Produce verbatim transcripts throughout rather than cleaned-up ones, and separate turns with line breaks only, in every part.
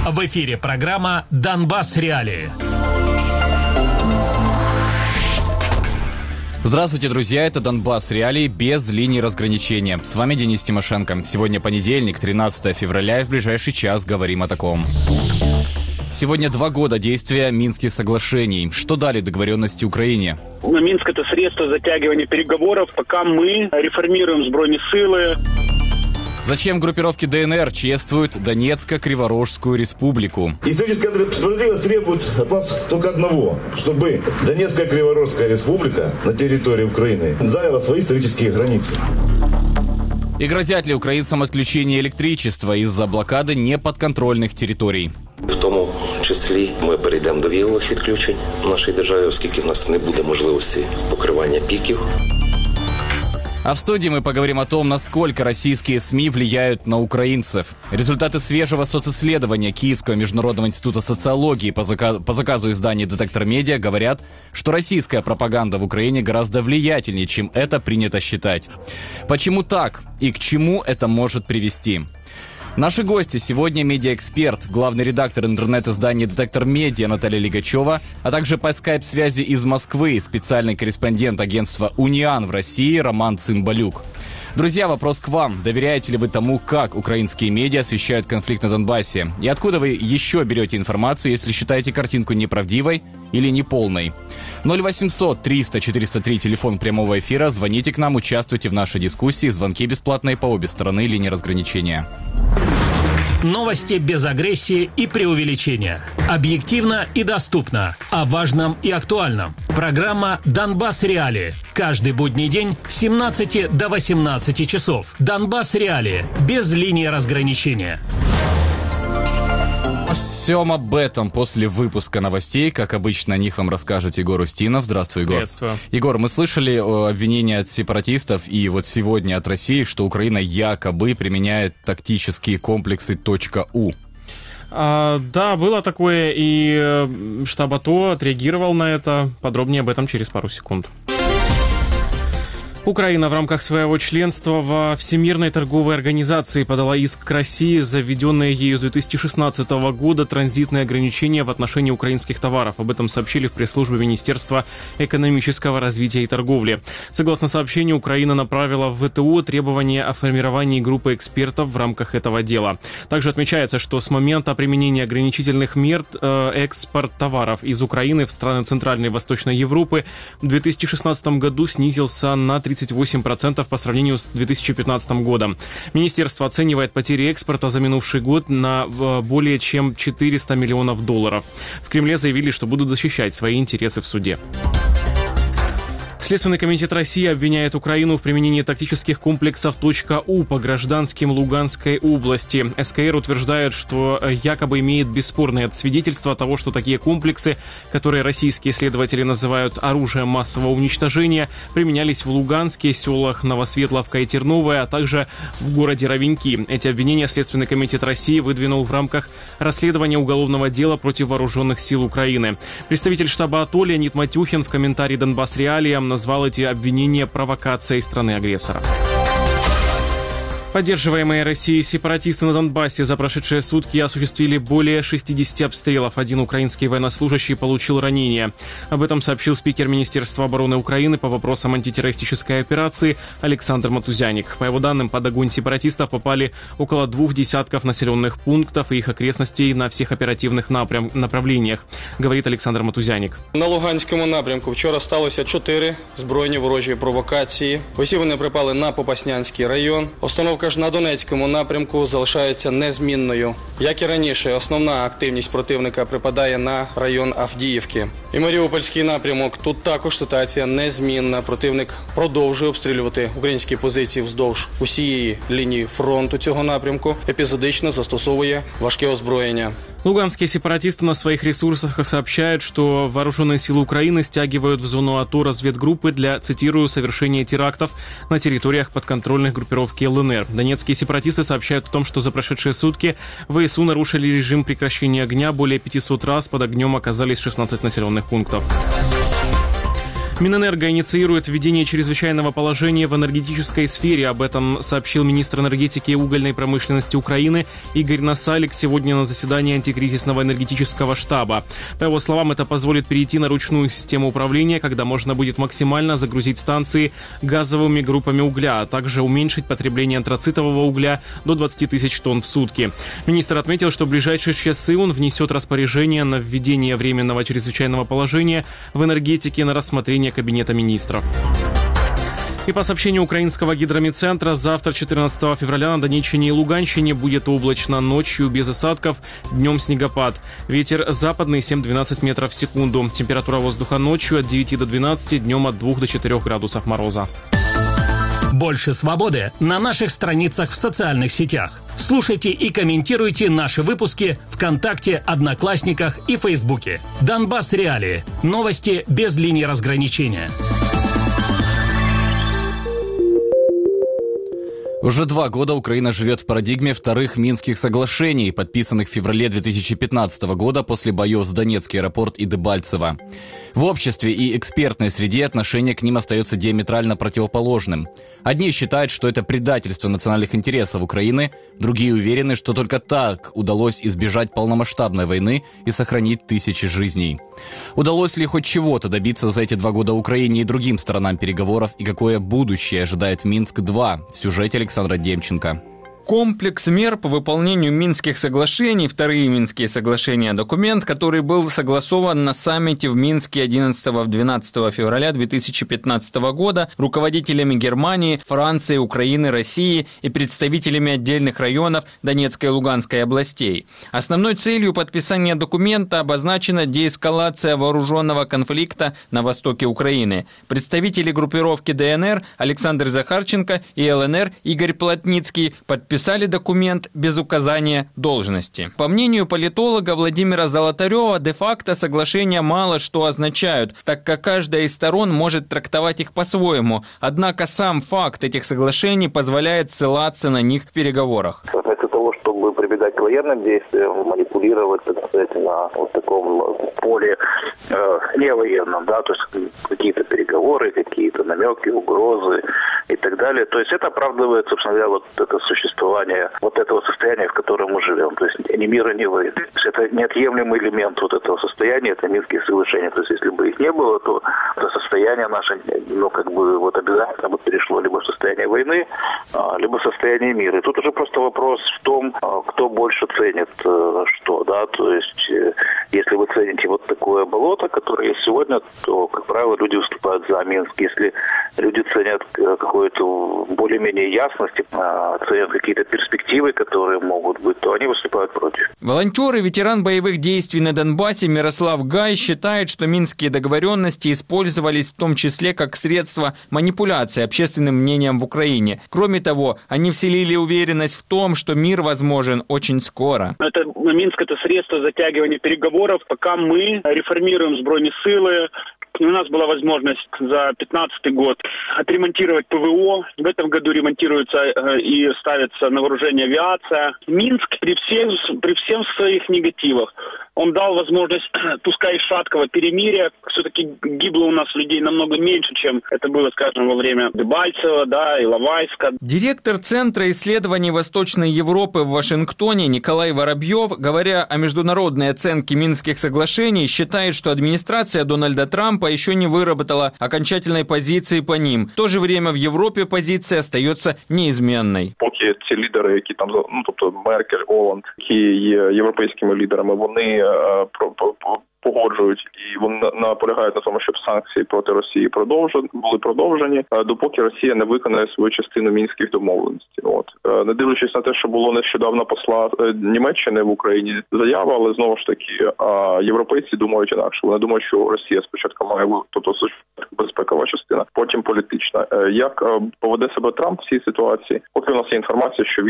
В эфире программа «Донбасс. Реалии».
Здравствуйте, друзья, это «Донбасс. Реалии» без линии разграничения. С вами Денис Тимошенко. Сегодня понедельник, тринадцатое февраля, и в ближайший час говорим о таком. Сегодня два года действия Минских соглашений. Что дали договоренности Украине?
На Минск это средство затягивания переговоров, пока мы реформируем Збройные силы.
Зачем группировки ДНР чествуют Донецко-Криворожскую республику?
Историческая справедливость требует от нас только одного, чтобы Донецкая Криворожская республика на территории Украины заняла свои исторические границы.
И грозят ли українцям отключение электричества из-за блокады неподконтрольних територій?
В тому числі ми перейдемо до вієвих відключень в нашій державі, оскільки в нас не буде можливості покривання піків.
А в студии мы поговорим о том, насколько российские СМИ влияют на украинцев. Результаты свежего социсследования Киевского международного института социологии по, заказ, по заказу издания «Детектор Медиа» говорят, что российская пропаганда в Украине гораздо влиятельнее, чем это принято считать. Почему так и к чему это может привести? Наши гости сегодня медиаэксперт, главный редактор интернет-издания «Детектор Медиа» Наталья Лигачева, а также по скайп-связи из Москвы специальный корреспондент агентства «Униан» в России Роман Цымбалюк. Друзья, вопрос к вам. Доверяете ли вы тому, как украинские медиа освещают конфликт на Донбассе? И откуда вы еще берете информацию, если считаете картинку неправдивой или неполной? ноль восемьсот триста четыреста три, телефон прямого эфира. Звоните к нам, участвуйте в нашей дискуссии. Звонки бесплатные по обе стороны линии разграничения.
Новости без агрессии и преувеличения. Объективно и доступно. О важном и актуальном. Программа «Донбасс. Реалии». Каждый будний день с семнадцати до восемнадцати часов. «Донбасс. Реалии». Без линии разграничения.
Всем об этом после выпуска новостей. Как обычно, о них вам расскажет Егор Устинов. Здравствуй, Егор.
Приветствую.
Егор, мы слышали обвинения от сепаратистов и вот сегодня от России, что Украина якобы применяет тактические комплексы .У.
А, да, было такое, и штаб АТО отреагировал на это. Подробнее об этом через пару секунд. Украина в рамках своего членства во Всемирной торговой организации подала иск к России за введенные ею с две тысячи шестнадцатого года транзитные ограничения в отношении украинских товаров. Об этом сообщили в пресс-службе Министерства экономического развития и торговли. Согласно сообщению, Украина направила в ВТО требования о формировании группы экспертов в рамках этого дела. Также отмечается, что с момента применения ограничительных мер э, экспорт товаров из Украины в страны Центральной и Восточной Европы в две тысячи шестнадцатом году снизился на тридцать восемь процентов по сравнению с две тысячи пятнадцатым годом. Министерство оценивает потери экспорта за минувший год на более чем четыреста миллионов долларов. В Кремле заявили, что будут защищать свои интересы в суде. Следственный комитет России обвиняет Украину в применении тактических комплексов .У по гражданским Луганской области. СКР утверждает, что якобы имеет бесспорное свидетельство того, что такие комплексы, которые российские следователи называют оружием массового уничтожения, применялись в Луганске, селах Новосветловка и Терновая, а также в городе Ровеньки. Эти обвинения Следственный комитет России выдвинул в рамках расследования уголовного дела против вооруженных сил Украины. Представитель штаба АТО Леонид Матюхин в комментарии «Донбасс. Реалиям» назвал эти обвинения провокацией страны-агрессора. Поддерживаемые Россией сепаратисты на Донбассе за прошедшие сутки осуществили более шестидесяти обстрелов. Один украинский военнослужащий получил ранение. Об этом сообщил спикер Министерства обороны Украины по вопросам антитеррористической операции Александр Матузяник. По его данным, под огонь сепаратистов попали около двух десятков населенных пунктов и их окрестностей на всех оперативных напрям... направлениях, говорит Александр Матузяник.
На Луганському напрямку вчора сталося чотири збройні ворожі провокації. Усі вони припали на Попаснянський район. Установка ж на Донецькому напрямку залишається незмінною. Як і раніше, основна активність противника припадає на район Авдіївки. І Маріупольський напрямок, тут також ситуація незмінна. Противник продовжує обстрілювати українські позиції вздовж усієї лінії фронту цього напрямку, епізодично застосовує важке озброєння.
Луганские сепаратисты на своих ресурсах сообщают, что вооруженные силы Украины стягивают в зону АТО разведгруппы для, цитирую, совершения терактов на территориях подконтрольных группировки ЛНР. Донецкие сепаратисты сообщают о том, что за прошедшие сутки ВСУ нарушили режим прекращения огня. Более пятисот раз под огнем оказались шестнадцать населенных пунктов. Минэнерго инициирует введение чрезвычайного положения в энергетической сфере. Об этом сообщил министр энергетики и угольной промышленности Украины Игорь Насалик сегодня на заседании антикризисного энергетического штаба. По его словам, это позволит перейти на ручную систему управления, когда можно будет максимально загрузить станции газовыми группами угля, а также уменьшить потребление антрацитового угля до двадцати тысяч тонн в сутки. Министр отметил, что в ближайшие часы он внесет распоряжение на введение временного чрезвычайного положения в энергетике на рассмотрение Кабинета министров. И по сообщению украинского гидромедцентра, завтра, четырнадцатого февраля, на Донеччине и Луганщине будет облачно, ночью без осадков, днем снегопад. Ветер западный семь-двенадцать метров в секунду. Температура воздуха ночью от девяти до двенадцати, днем от двух до четырёх градусов мороза.
Больше свободы на наших страницах в социальных сетях. Слушайте и комментируйте наши выпуски ВКонтакте, Одноклассниках и Фейсбуке. Донбасс Реалии. Новости без линии разграничения.
Уже два года Украина живет в парадигме вторых Минских соглашений, подписанных в феврале две тысячи пятнадцатого года после боев с Донецкий аэропорт и Дебальцево. В обществе и экспертной среде отношение к ним остается диаметрально противоположным. Одни считают, что это предательство национальных интересов Украины, другие уверены, что только так удалось избежать полномасштабной войны и сохранить тысячи жизней. Удалось ли хоть чего-то добиться за эти два года Украине и другим сторонам переговоров, и какое будущее ожидает Минск-два в сюжете Александра Демченко.
Комплекс мер по выполнению Минских соглашений, вторые Минские соглашения, документ, который был согласован на саммите в Минске одиннадцатого-двенадцатого февраля две тысячи пятнадцатого года руководителями Германии, Франции, Украины, России и представителями отдельных районов Донецкой и Луганской областей. Основной целью подписания документа обозначена деэскалация вооруженного конфликта на востоке Украины. Представители группировки ДНР Александр Захарченко и ЛНР Игорь Плотницкий подписали Писали документ без указания должности. По мнению политолога Владимира Золотарева, де-факто соглашения мало что означают, так как каждая из сторон может трактовать их по-своему. Однако сам факт этих соглашений позволяет ссылаться на них в переговорах.
Вместо того, чтобы прибегать к военным действиям, манипулировать, так сказать, на вот таком поле э, невоенном, да, то есть какие-то переговоры, какие-то намеки, угрозы и так далее. То есть это оправдывает, собственно говоря, вот это существование вот этого состояния, в котором мы живем. То есть ни мира, ни войны. То есть это неотъемлемый элемент вот этого состояния, это Минские соглашения. То есть если бы их не было, то это состояние наше, ну, как бы, вот обязательно бы перешло либо в состояние войны, либо в состояние мира. И тут уже просто вопрос в том, кто больше ценит что, да, то есть если вы цените вот такое болото, которое есть сегодня, то, как правило, люди выступают за Минск. Если люди ценят какую-то более-менее ясность, ценят какие-то перспективы, которые могут быть, то они выступают против.
Волонтер и ветеран боевых действий на Донбассе Мирослав Гай считает, что минские договоренности использовались в том числе как средство манипуляции общественным мнением в Украине. Кроме того, они вселили уверенность в том, что мир возможен очень скоро.
Это, Минск – это средство затягивания переговоров, пока мы реформируем Збройные силы. У нас была возможность за пятнадцатый год отремонтировать ПВО. В этом году ремонтируется и ставится на вооружение авиация. Минск при всем, при всем своих негативах, он дал возможность, пускай и шаткого перемирия, все-таки гибло у нас людей намного меньше, чем это было, скажем, во время Дебальцева, да, Иловайска.
Директор Центра исследований Восточной Европы в Вашингтоне Николай Воробьев, говоря о международной оценке Минских соглашений, считает, что администрация Дональда Трампа еще не выработала окончательной позиции по ним. В то же время в Європі позиція остается неизменной.
Поки ці лідери, які там, ну, тобто Меркель, Оланд, які є європейськими лідерами, вони е, про, про, погоджують і вони наполягають на тому, щоб санкції проти Росії продовжені, були продовжені, допоки Росія не виконає свою частину мінських домовленостей. От, не дивлячись на те, що було нещодавно посла Німеччини в Україні заява, але знову ж таки європейці думають інакше. Вони думають, що Росія спочатку має, тобто безпекова частина, потім політична. Як поведе себе Трамп в цій ситуації? Поки у нас є інформація, що він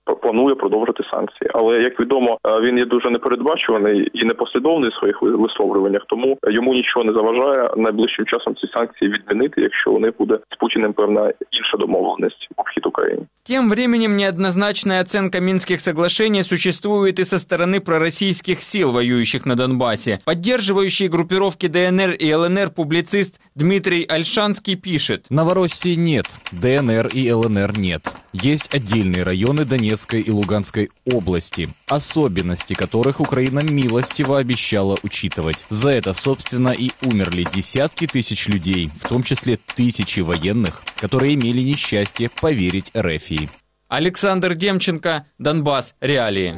планує продовжити санкції. Але, як відомо, він є дуже непередбачуваний і непослідовний в своїх висловлюваннях, тому йому нічого не заважає найближчим часом ці санкції відмінити, якщо у них буде з Путіним певна інша домовленість в обхід України.
Тем временем неоднозначная оценка Минских соглашений существует и со стороны пророссийских сил, воюющих на Донбассе. Поддерживающий группировки ДНР и ЛНР публицист Дмитрий Ольшанский пишет:
Новороссии нет, ДНР и ЛНР нет. Есть отдельные районы Донецкой и Луганской области, особенности которых Украина милостиво обещала учитывать. За это, собственно, и умерли десятки тысяч людей, в том числе тысячи военных, которые имели несчастье поверить РФ.
Александр Демченко, Донбасс. Реалии.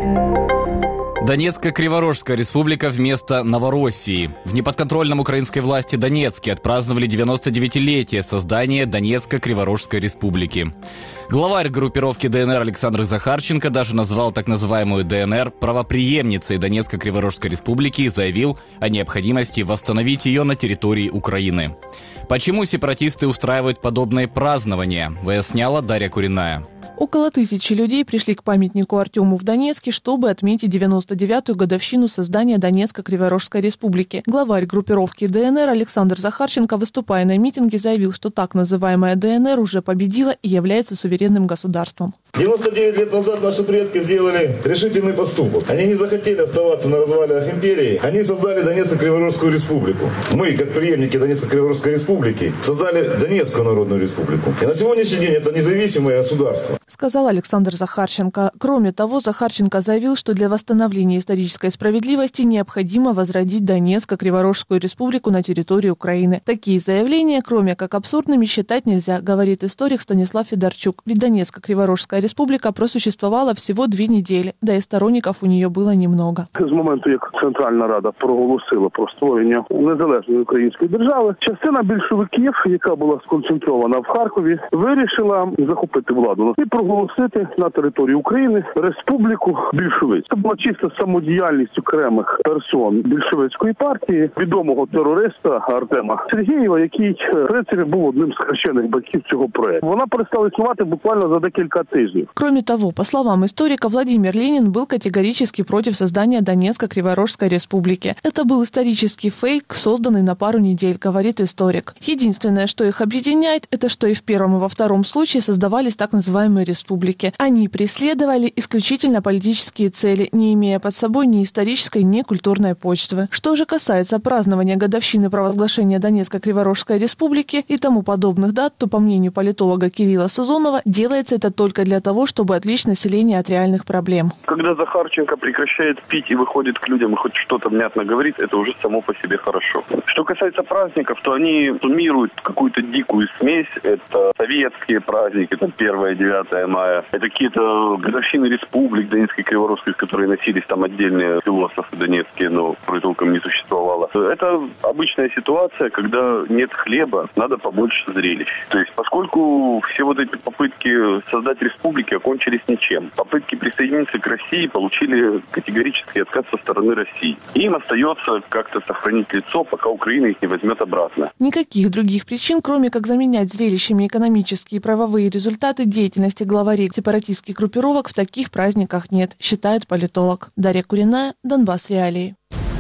Донецко-Криворожская республика вместо Новороссии. В неподконтрольном украинской власти Донецке отпраздновали девяносто девятилетие создания Донецко-Криворожской республики. Главарь группировки ДНР Александр Захарченко даже назвал так называемую ДНР правопреемницей Донецко-Криворожской республики и заявил о необходимости восстановить ее на территории Украины. Почему сепаратисты устраивают подобные празднования, выясняла Дарья Куриная.
Около тысячи людей пришли к памятнику Артему в Донецке, чтобы отметить девяносто девятую годовщину создания Донецко-Криворожской республики. Главарь группировки ДНР Александр Захарченко, выступая на митинге, заявил, что так называемая ДНР уже победила и является суверенным государством.
девяносто девять лет назад наши предки сделали решительный поступок. Они не захотели оставаться на развалинах империи. Они создали Донецко-Криворожскую республику. Мы, как преемники Донецко-Криворожской республики, создали Донецкую народную республику. И на сегодняшний день это независимое государство,
сказал Александр Захарченко. Кроме того, Захарченко заявил, что для восстановления исторической справедливости необходимо возродить Донецко-Криворожскую республику на территории Украины. Такие заявления, кроме как абсурдными, считать нельзя, говорит историк Станислав Федорчук. Ведь Донецко-Криворожская республика просуществовала всего две недели, да и сторонников у нее было немного.
З моменту, як Центральна Рада проголосила про створення незалежної української держави, частина більшовиків, яка була сконцентрована в Харкові, вирішила захопити владу і проголосити на території України республіку більшовицьку. Це була чисто самодіяльність окремих персон більшовицької партії, відомого терориста Артема Сергієва, який, в принципі, був одним з хрещених батьків цього проекту. Вона перестала існувати буквально за декілька тижнів.
Кроме того, по словам историка, Владимир Ленин был категорически против создания Донецко-Криворожской республики. Это был исторический фейк, созданный на пару недель, говорит историк. Единственное, что их объединяет, это что и в первом, и во втором случае создавались так называемые республики. Они преследовали исключительно политические цели, не имея под собой ни исторической, ни культурной почвы. Что же касается празднования годовщины провозглашения Донецко-Криворожской республики и тому подобных дат, то, по мнению политолога Кирилла Сазонова, делается это только для того, чтобы отвлечь население от реальных проблем.
Когда Захарченко прекращает пить и выходит к людям и хоть что-то внятно говорит, это уже само по себе хорошо. Что касается праздников, то они суммируют какую-то дикую смесь. Это советские праздники, это первое, девятое мая. Это какие-то годовщины республик Донецкой и Криворожской, которые носились там отдельные философы донецкие, но которые толком не существовало. Это обычная ситуация, когда нет хлеба, надо побольше зрелищ. То есть, поскольку все вот эти попытки создать республики окончились ничем. Попытки присоединиться к России получили категорический отказ со стороны России. Им остается как-то сохранить лицо, пока Украина их не возьмет обратно.
Никаких других причин, кроме как заменять зрелищами экономические и правовые результаты деятельности главарей сепаратистских группировок, в таких праздниках нет, считает политолог. Дарья Куриная, Донбасс. Реалии.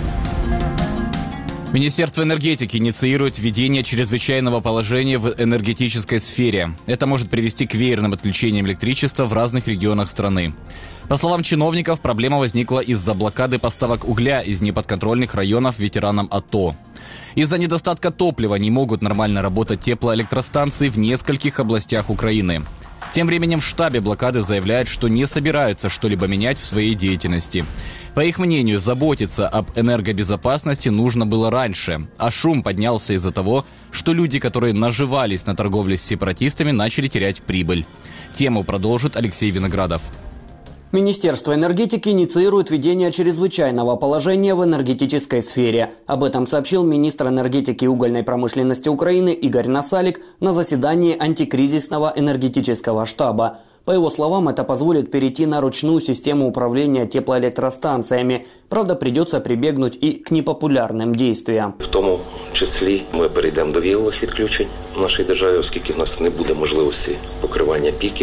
Министерство энергетики инициирует введение чрезвычайного положения в энергетической сфере. Это может привести к веерным отключениям электричества в разных регионах страны. По словам чиновников, проблема возникла из-за блокады поставок угля из неподконтрольных районов ветеранам АТО. Из-за недостатка топлива не могут нормально работать теплоэлектростанции в нескольких областях Украины. Тем временем в штабе блокады заявляют, что не собираются что-либо менять в своей деятельности. По их мнению, заботиться об энергобезопасности нужно было раньше, а шум поднялся из-за того, что люди, которые наживались на торговле с сепаратистами, начали терять прибыль. Тему продолжит Алексей Виноградов.
Министерство энергетики инициирует введение чрезвычайного положения в энергетической сфере. Об этом сообщил министр энергетики и угольной промышленности Украины Игорь Насалик на заседании антикризисного энергетического штаба. По его словам, это позволит перейти на ручную систему управления теплоэлектростанциями. Правда, придется прибегнуть и к непопулярным действиям.
В тому числі ми перейдемо до віялових відключень в нашій державі, оскільки в нас не буде можливості покривання піків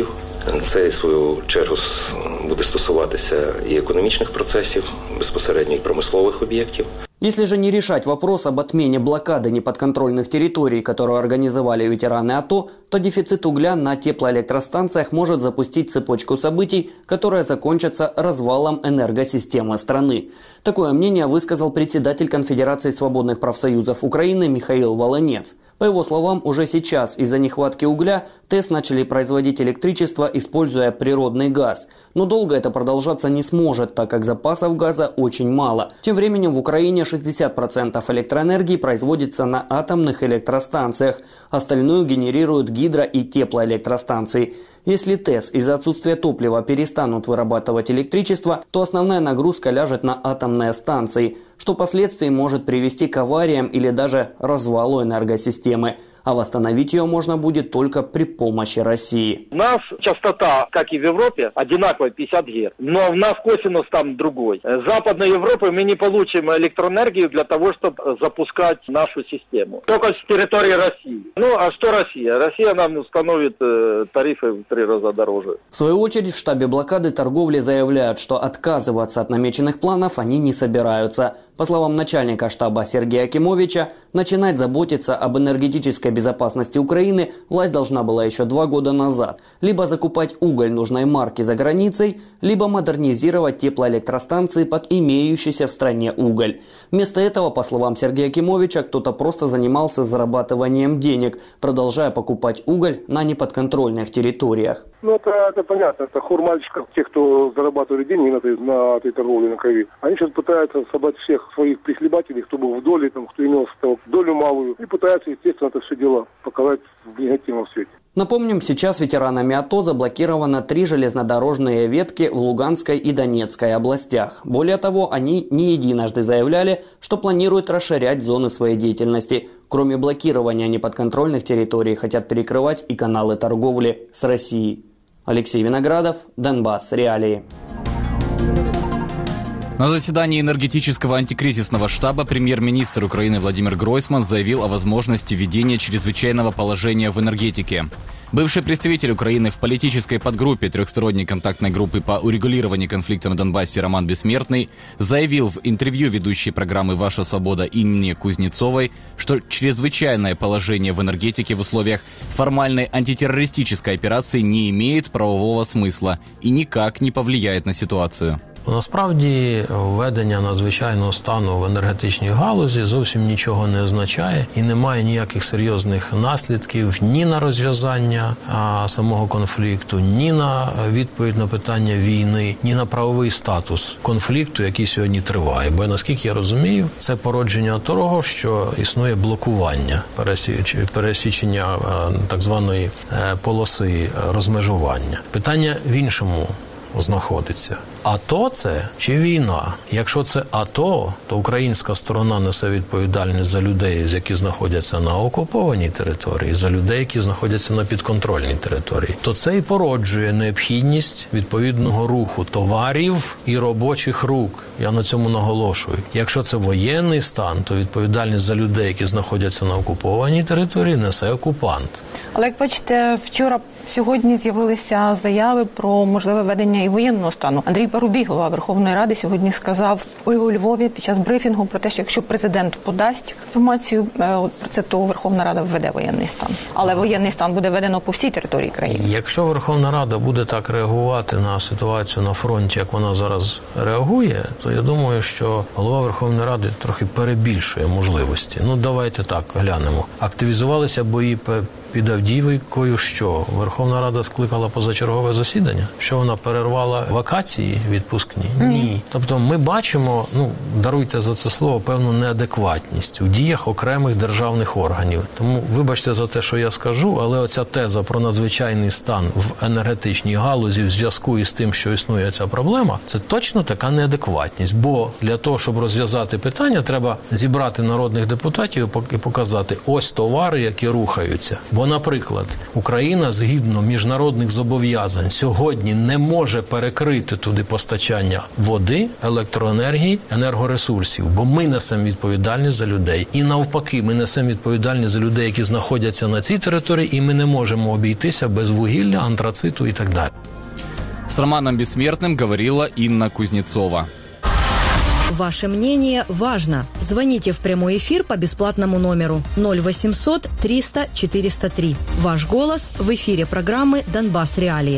Це, в свою чергу, буде стосуватися і економічних процесів, безпосередньо і промислових об'єктів.
Если же не решать вопрос об отмене блокады неподконтрольных территорий, которую организовали ветераны АТО, то дефицит угля на теплоэлектростанциях может запустить цепочку событий, которая закончится развалом энергосистемы страны. Такое мнение высказал председатель Конфедерации свободных профсоюзов Украины Михаил Волынец. По его словам, уже сейчас из-за нехватки угля ТЭС начали производить электричество, используя природный газ. Но долго это продолжаться не сможет, так как запасов газа очень мало. Тем временем в Украине шестьдесят процентов электроэнергии производится на атомных электростанциях. Остальную генерируют гидро- и теплоэлектростанции. Если ТЭС из-за отсутствия топлива перестанут вырабатывать электричество, то основная нагрузка ляжет на атомные станции, что впоследствии может привести к авариям или даже развалу энергосистемы. А восстановить ее можно будет только при помощи России.
У нас частота, как и в Европе, одинаковая, пятьдесят герц. Но у нас косинус там другой. С Западной Европы мы не получим электроэнергию для того, чтобы запускать нашу систему. Только с территории России. Ну, а что Россия? Россия нам установит э, тарифы в три раза дороже.
В свою очередь, в штабе блокады торговли заявляют, что отказываться от намеченных планов они не собираются. По словам начальника штаба Сергея Акимовича, начинать заботиться об энергетической безопасности Украины власть должна была еще два года назад. Либо закупать уголь нужной марки за границей, либо модернизировать теплоэлектростанции под имеющийся в стране уголь. Вместо этого, по словам Сергея Акимовича, кто-то просто занимался зарабатыванием денег, продолжая покупать уголь на неподконтрольных территориях.
Ну, это, это понятно. Это хор мальчиков, тех, кто зарабатывали деньги на этой, на этой торговле на крови. Они сейчас пытаются собрать всех своих прихлебателей, кто был в доле, там, кто имел долю малую, и пытаются, естественно, это все дело показать в негативном свете.
Напомним, сейчас ветеранами АТО заблокировано три железнодорожные ветки в Луганской и Донецкой областях. Более того, они не единожды заявляли, что планируют расширять зоны своей деятельности. Кроме блокирования неподконтрольных территорий, хотят перекрывать и каналы торговли с Россией. Алексей Виноградов, Донбасс. Реалии.
На заседании энергетического антикризисного штаба премьер-министр Украины Владимир Гройсман заявил о возможности введения чрезвычайного положения в энергетике. Бывший представитель Украины в политической подгруппе трехсторонней контактной группы по урегулированию конфликта на Донбассе Роман Бессмертный заявил в интервью ведущей программы «Ваша свобода» Инне Кузнецовой, что чрезвычайное положение в энергетике в условиях формальной антитеррористической операции не имеет правового смысла и никак не повлияет на ситуацию.
Насправді, введення надзвичайного стану в енергетичній галузі зовсім нічого не означає і не має ніяких серйозних наслідків ні на розв'язання а, самого конфлікту, ні на відповідь на питання війни, ні на правовий статус конфлікту, який сьогодні триває. Бо, наскільки я розумію, це породження того, що існує блокування, пересічення а, так званої а, полоси розмежування. Питання в іншому знаходиться. АТО це чи війна? Якщо це АТО, то українська сторона несе відповідальність за людей, які знаходяться на окупованій території, за людей, які знаходяться на підконтрольній території. То це і породжує необхідність відповідного руху товарів і робочих рук. Я на цьому наголошую. Якщо це воєнний стан, то відповідальність за людей, які знаходяться на окупованій території, несе окупант.
Але, як бачите, вчора, сьогодні з'явилися заяви про можливе введення і воєнного стану. Андрій Парубій, голова Верховної Ради, сьогодні сказав у Львові під час брифінгу про те, що якщо президент подасть інформацію про це, то Верховна Рада введе воєнний стан. Але воєнний стан буде введено по всій території країни.
Якщо Верховна Рада буде так реагувати на ситуацію на фронті, як вона зараз реагує, то я думаю, що голова Верховної Ради трохи перебільшує можливості. Ну, давайте так глянемо. Активізувалися бої під Авдіївкою, що Верховна Рада скликала позачергове засідання? Що вона перервала вакації відпускні? Ні. Тобто ми бачимо, ну, даруйте за це слово, певну неадекватність у діях окремих державних органів. Тому вибачте за те, що я скажу, але оця теза про надзвичайний стан в енергетичній галузі в зв'язку із тим, що існує ця проблема, це точно така неадекватність. Бо для того, щоб розв'язати питання, треба зібрати народних депутатів і показати ось товари, які рухаються. Бо Бо, наприклад, Україна згідно міжнародних зобов'язань сьогодні не може перекрити туди постачання води, електроенергії, енергоресурсів, бо ми несемо відповідальність за людей. І навпаки, ми несемо відповідальність за людей, які знаходяться на цій території, і ми не можемо обійтися без вугілля, антрациту і так далі.
С Романом Бессмертным говорила Инна Кузнецова.
Ваше мнение важно. Звоните в прямой эфир по бесплатному номеру ноль восемьсот триста четыреста три. Ваш голос в эфире программы «Донбасс. Реалии».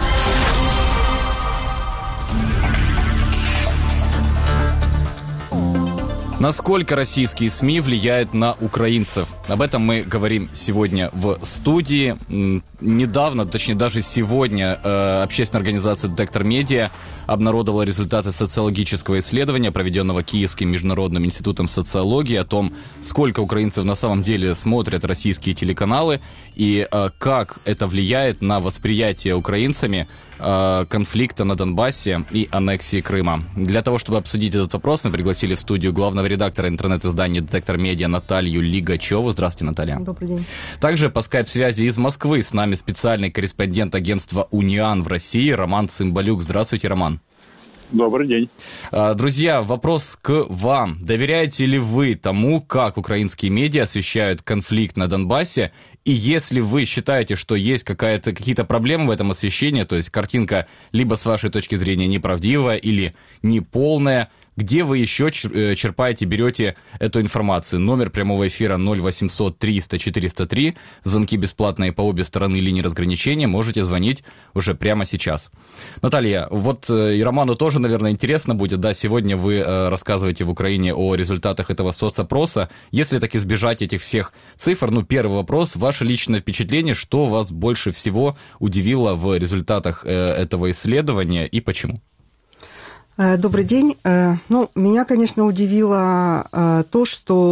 Насколько российские СМИ влияют на украинцев? Об этом мы говорим сегодня в студии. Недавно, точнее даже сегодня, общественная организация «Детектор Медиа» обнародовала результаты социологического исследования, проведенного Киевским международным институтом социологии, о том, сколько украинцев на самом деле смотрят российские телеканалы и как это влияет на восприятие украинцами конфликта на Донбассе и аннексии Крыма. Для того, чтобы обсудить этот вопрос, мы пригласили в студию главного редактора интернет-издания «Детектор Медиа» Наталью Лигачеву. Здравствуйте, Наталья.
Добрый день.
Также по скайп-связи из Москвы с нами специальный корреспондент агентства «Униан» в России Роман Цымбалюк. Здравствуйте, Роман.
Добрый день.
Друзья, вопрос к вам. Доверяете ли вы тому, как украинские медиа освещают конфликт на Донбассе? И если вы считаете, что есть какая-то, какие-то проблемы в этом освещении, то есть картинка либо с вашей точки зрения неправдивая или неполная, где вы еще черпаете, берете эту информацию? Номер прямого эфира ноль восемьсот триста четыреста три. Звонки бесплатные по обе стороны линии разграничения. Можете звонить уже прямо сейчас. Наталья, вот и Роману тоже, наверное, интересно будет. Да, сегодня вы рассказываете в Украине о результатах этого соцопроса. Если так избежать этих всех цифр, ну, первый вопрос. Ваше личное впечатление, что вас больше всего удивило в результатах этого исследования и почему?
Добрый день. Ну, меня, конечно, удивило то,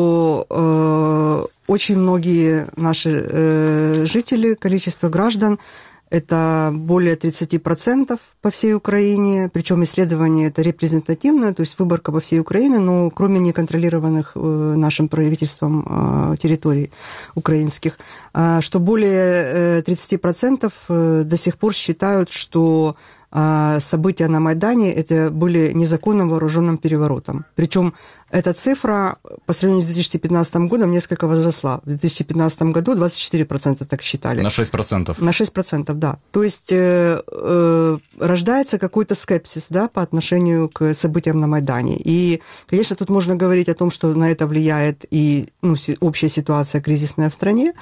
что очень многие наши жители, количество граждан, это более тридцать процентов по всей Украине, причем исследование это репрезентативное, то есть выборка по всей Украине, но кроме неконтролированных нашим правительством территорий украинских, что более тридцать процентов до сих пор считают, что события на Майдане это были незаконным вооруженным переворотом. Причем эта цифра по сравнению с две тысячи пятнадцатым годом несколько возросла. В две тысячи пятнадцатом году двадцать четыре процента так считали.
На шесть процентов.
На шесть процентов, да. То есть э, э, рождается какой-то скепсис, да, по отношению к событиям на Майдане. И, конечно, тут можно говорить о том, что на это влияет и ну, общая ситуация кризисная в стране.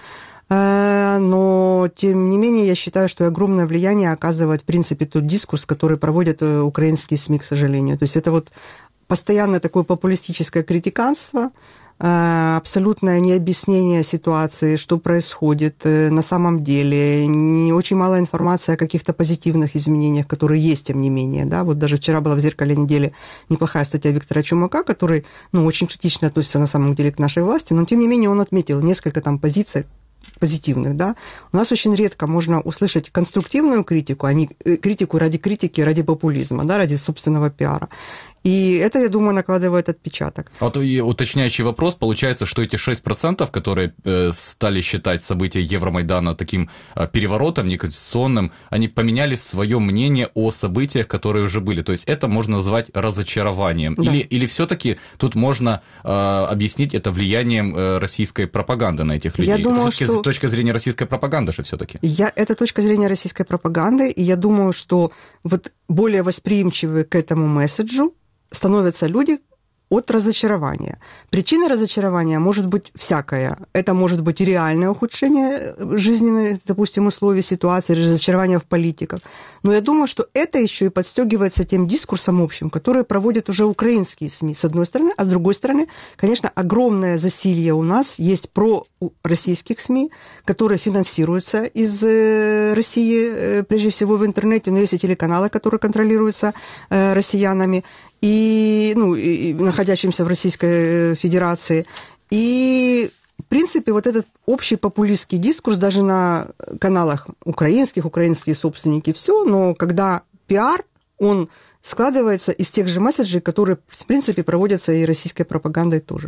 Но, тем не менее, я считаю, что огромное влияние оказывает, в принципе, тот дискурс, который проводят украинские СМИ, к сожалению. То есть это вот постоянное такое популистическое критиканство, абсолютное необъяснение ситуации, что происходит на самом деле, не очень мало информации о каких-то позитивных изменениях, которые есть, тем не менее. Да? Вот даже вчера была в «Зеркале недели» неплохая статья Виктора Чумака, который ну, очень критично относится на самом деле к нашей власти, но, тем не менее, он отметил несколько там позиций позитивных, да. У нас очень редко можно услышать конструктивную критику, а не критику ради критики, ради популизма, да, ради собственного пиара. И это, я думаю, накладывает отпечаток.
Вот и уточняющий вопрос. Получается, что эти шесть процентов, которые э, стали считать события Евромайдана таким э, переворотом неконституционным, они поменяли свое мнение о событиях, которые уже были. То есть это можно назвать разочарованием. Да. Или, или все-таки тут можно э, объяснить это влиянием э, российской пропаганды на этих людей?
Я думаю,
это
что...
точка зрения российской пропаганды же все-таки.
Я... Это точка зрения российской пропаганды, и я думаю, что вот более восприимчивы к этому месседжу становятся люди от разочарования. Причиной разочарования может быть всякое. Это может быть и реальное ухудшение жизненных, допустим, условий, ситуации, разочарование в политиках. Но я думаю, что это еще и подстегивается тем дискурсом общим, который проводят уже украинские СМИ, с одной стороны, а с другой стороны, конечно, огромное засилье у нас есть про российских СМИ, которые финансируются из России, прежде всего в интернете, но есть и телеканалы, которые контролируются россиянами, и, ну, и находящимся в Российской Федерации. И, в принципе, вот этот общий популистский дискурс даже на каналах украинских, украинские собственники, все, но когда пиар, он складывается из тех же месседжей, которые, в принципе, проводятся и российской пропагандой тоже.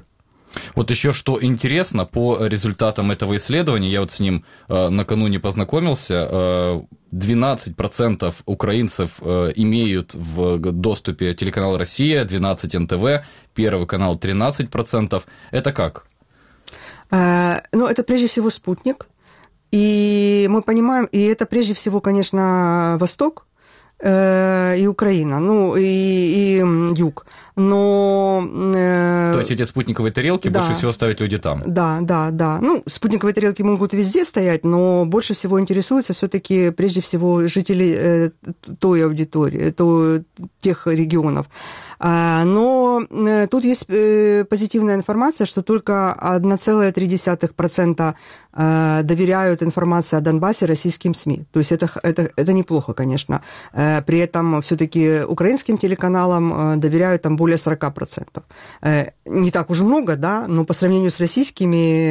Вот еще что интересно, по результатам этого исследования, я вот с ним э, накануне познакомился, э, двенадцать процентов украинцев э, имеют в доступе телеканал «Россия», двенадцать процентов эн тэ вэ, Первый канал тринадцать процентов. Это как?
Э, ну, это прежде всего «Спутник». И мы понимаем, и это прежде всего, конечно, Восток э, и Украина, ну, и, и Юг. Но... Э,
То есть эти спутниковые тарелки да, больше всего ставят люди там?
Да, да, да. Ну, спутниковые тарелки могут везде стоять, но больше всего интересуются все-таки прежде всего жители э, той аудитории, то, тех регионов. А, но э, тут есть э, позитивная информация, что только одна целая три десятых процента э, доверяют информации о Донбассе российским СМИ. То есть это, это, это неплохо, конечно. Э, при этом все-таки украинским телеканалам э, доверяют там более сорок процентов. Не так уж много, да, но по сравнению с российскими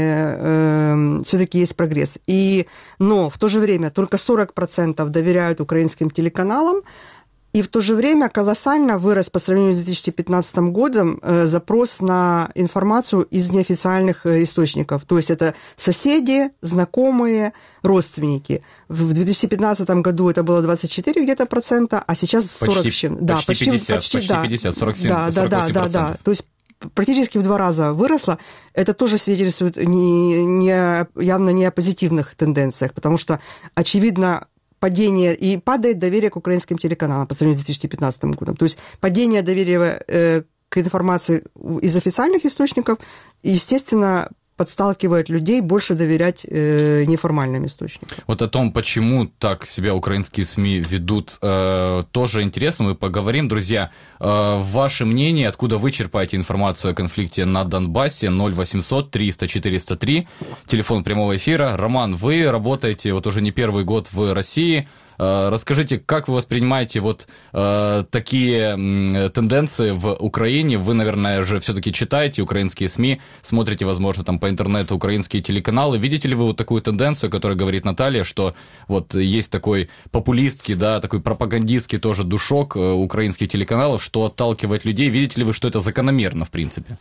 э, все-таки есть прогресс. И, но в то же время только сорок процентов доверяют украинским телеканалам, и в то же время колоссально вырос по сравнению с две тысячи пятнадцатым годом э, запрос на информацию из неофициальных э, источников. То есть это соседи, знакомые, родственники. В две тысячи пятнадцатом году это было двадцать четыре где-то процента, а сейчас сорок
почти,
чем. Да,
почти пятьдесят, почти, почти да, пятьдесят, сорок семь,
да,
сорок восемь
да, да, да, да. То есть практически в два раза выросло. Это тоже свидетельствует не, не, явно не о позитивных тенденциях, потому что, очевидно, падение, и падает доверие к украинским телеканалам по сравнению с две тысячи пятнадцатым годом. То есть падение доверия э, к информации из официальных источников, естественно, подсталкивает людей больше доверять э, неформальным источникам.
Вот о том, почему так себя украинские СМИ ведут, э, тоже интересно. Мы поговорим, друзья. Э, ваше мнение, откуда вы черпаете информацию о конфликте на Донбассе? ноль восемьсот триста четыреста три, телефон прямого эфира. Роман, вы работаете вот уже не первый год в России. Расскажите, как вы воспринимаете вот э, такие э, тенденции в Украине? Вы, наверное, же все-таки читаете украинские СМИ, смотрите, возможно, там по интернету украинские телеканалы. Видите ли вы вот такую тенденцию, о которой говорит Наталья, что вот есть такой популистский, да, такой пропагандистский тоже душок э, украинских телеканалов, что отталкивает людей? Видите ли вы, что это закономерно, в принципе?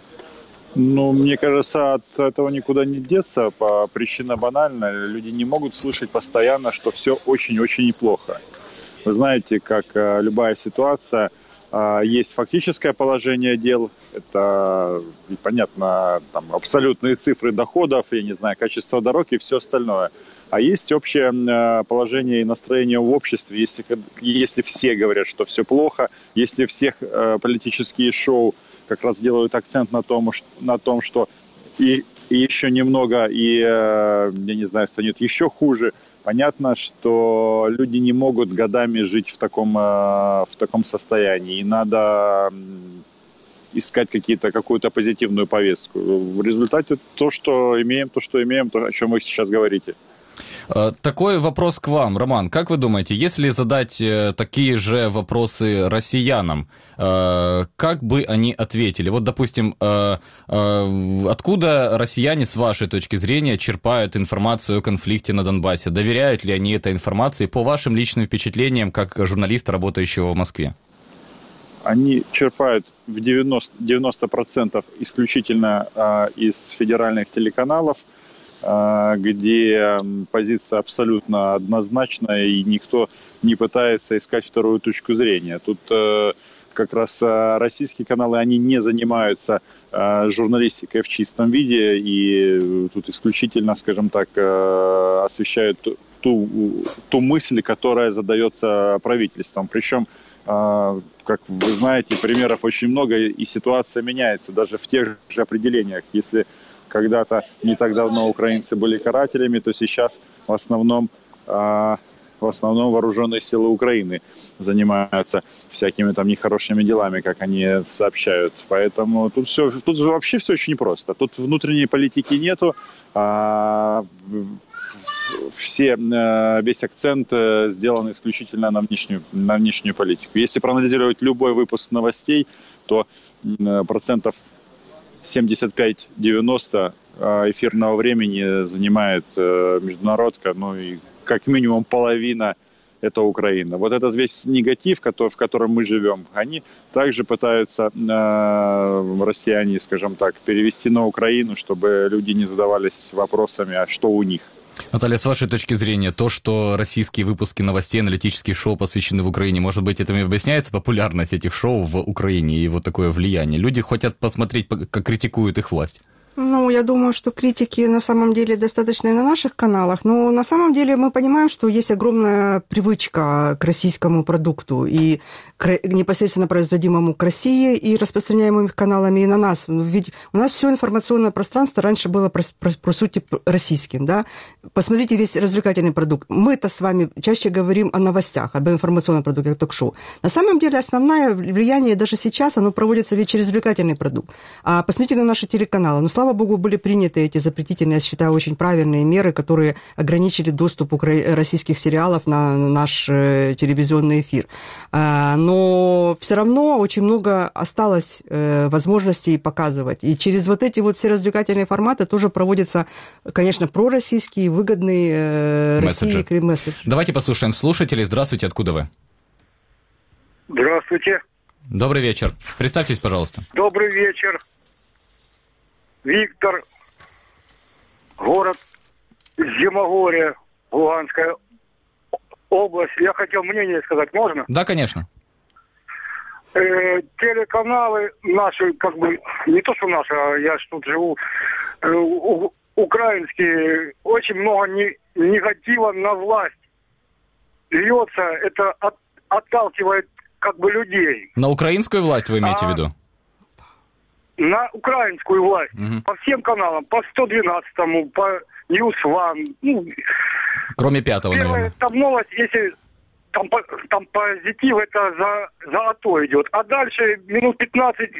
Ну, мне кажется, от этого никуда не деться. По причине банальной. Люди не могут слышать постоянно, что все очень-очень неплохо. Вы знаете, как любая ситуация, есть фактическое положение дел. Это, понятно, там, абсолютные цифры доходов, я не знаю, качество дорог и все остальное. А есть общее положение и настроение в обществе. Если, если все говорят, что все плохо, если всех политические шоу как раз делают акцент на том, на том что и, и еще немного, и, я не знаю, станет еще хуже. Понятно, что люди не могут годами жить в таком, в таком состоянии. И надо искать какие-то, какую-то позитивную повестку. В результате то, что имеем, то, что имеем, то, о чем вы сейчас говорите.
Такой вопрос к вам, Роман. Как вы думаете, если задать такие же вопросы россиянам, как бы они ответили? Вот, допустим, откуда россияне, с вашей точки зрения, черпают информацию о конфликте на Донбассе? Доверяют ли они этой информации по вашим личным впечатлениям, как журналиста, работающего в Москве?
Они черпают в девяносто, девяносто процентов исключительно из федеральных телеканалов, где позиция абсолютно однозначная, и никто не пытается искать вторую точку зрения. Тут как раз российские каналы, они не занимаются журналистикой в чистом виде, и тут исключительно, скажем так, освещают ту, ту мысль, которая задается правительством. Причем, как вы знаете, примеров очень много, и ситуация меняется даже в тех же определениях. Если когда-то, не так давно, украинцы были карателями, то сейчас в основном, в основном вооруженные силы Украины занимаются всякими там нехорошими делами, как они сообщают. Поэтому тут все, тут вообще все очень просто. Тут внутренней политики нету, а все, весь акцент сделан исключительно на внешнюю, на внешнюю политику. Если проанализировать любой выпуск новостей, то процентов семьдесят пять - девяносто эфирного времени занимает международка, ну и как минимум половина это Украина. Вот этот весь негатив, который, в котором мы живем, они также пытаются, э, россияне, скажем так, перевести на Украину, чтобы люди не задавались вопросами, а что у них.
Наталья, с вашей точки зрения, то, что российские выпуски новостей, аналитические шоу посвящены в Украине, может быть, этим и объясняется популярность этих шоу в Украине и вот такое влияние? Люди хотят посмотреть, как критикуют их власть.
Ну, я думаю, что критики на самом деле достаточно и на наших каналах, но на самом деле мы понимаем, что есть огромная привычка к российскому продукту и к непосредственно производимому к России и распространяемым их каналами и на нас. Ведь у нас все информационное пространство раньше было, по, по, по сути, российским, да. Посмотрите весь развлекательный продукт. Мы-то с вами чаще говорим о новостях, об информационном продукте, как ток-шоу. На самом деле основное влияние даже сейчас, оно проводится ведь через развлекательный продукт. А посмотрите на наши телеканалы. Ну, слава богу, были приняты эти запретительные, я считаю, очень правильные меры, которые ограничили доступ укра... российских сериалов на наш э, телевизионный эфир. А, но все равно очень много осталось э, возможностей показывать. И через вот эти вот все развлекательные форматы тоже проводятся, конечно, пророссийские, выгодные э, России месседжи.
Давайте послушаем слушателей. Здравствуйте, откуда вы?
Здравствуйте.
Добрый вечер. Представьтесь, пожалуйста.
Добрый вечер. Виктор, город Зимогорье, Луганская область. Я хотел мнение сказать, можно?
Да, конечно.
Э, телеканалы наши, как бы, не то что наши, а я ж тут живу, э, у, украинские, очень много не, негатива на власть льется, это от, отталкивает как бы людей.
На украинскую власть вы имеете а... в виду?
На украинскую власть. Угу. По всем каналам. По сто двенадцатому, по News One. Ну,
кроме пятого,
первая,
наверное.
Там новость, если там, там позитив, это за, за АТО идет. А дальше минут пятнадцать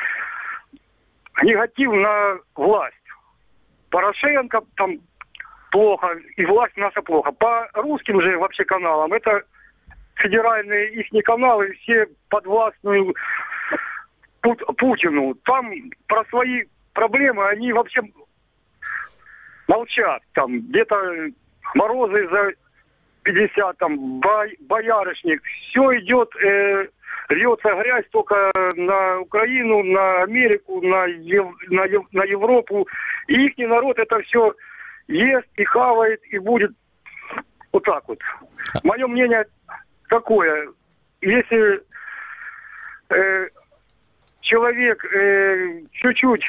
негатив на власть. Порошенко там плохо, и власть наша плохо. По русским же вообще каналам, это федеральные их каналы, все подвластные Путину. Там про свои проблемы они вообще молчат. Там где-то морозы за пятьдесят, там бо- боярышник. Все идет, э, льется грязь только на Украину, на Америку, на, Ев- на, Ев- на Европу. И их народ это все ест и хавает, и будет вот так вот. Мое мнение такое. Если э, человек э, чуть-чуть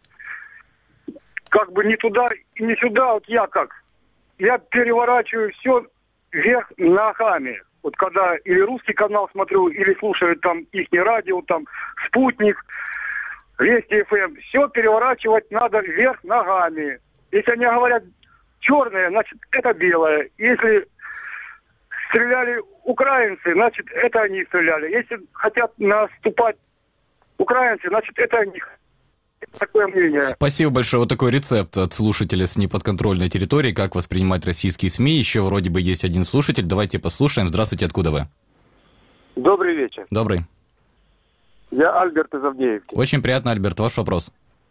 как бы не туда и не сюда, вот я как, я переворачиваю все вверх ногами. Вот когда или русский канал смотрю, или слушаю там их радио, там Спутник, Вести эф эм, все переворачивать надо вверх ногами. Если они говорят черное, значит это белое. Если стреляли украинцы, значит это они стреляли. Если хотят наступать украинцы, значит, это у них такое мнение.
Спасибо большое. Вот такой рецепт от слушателя с неподконтрольной территории, как воспринимать российские СМИ. Еще вроде бы есть один слушатель. Давайте послушаем. Здравствуйте, откуда вы?
Добрый вечер.
Добрый.
Я Альберт из Авдеевки.
Очень приятно, Альберт. Ваш вопрос.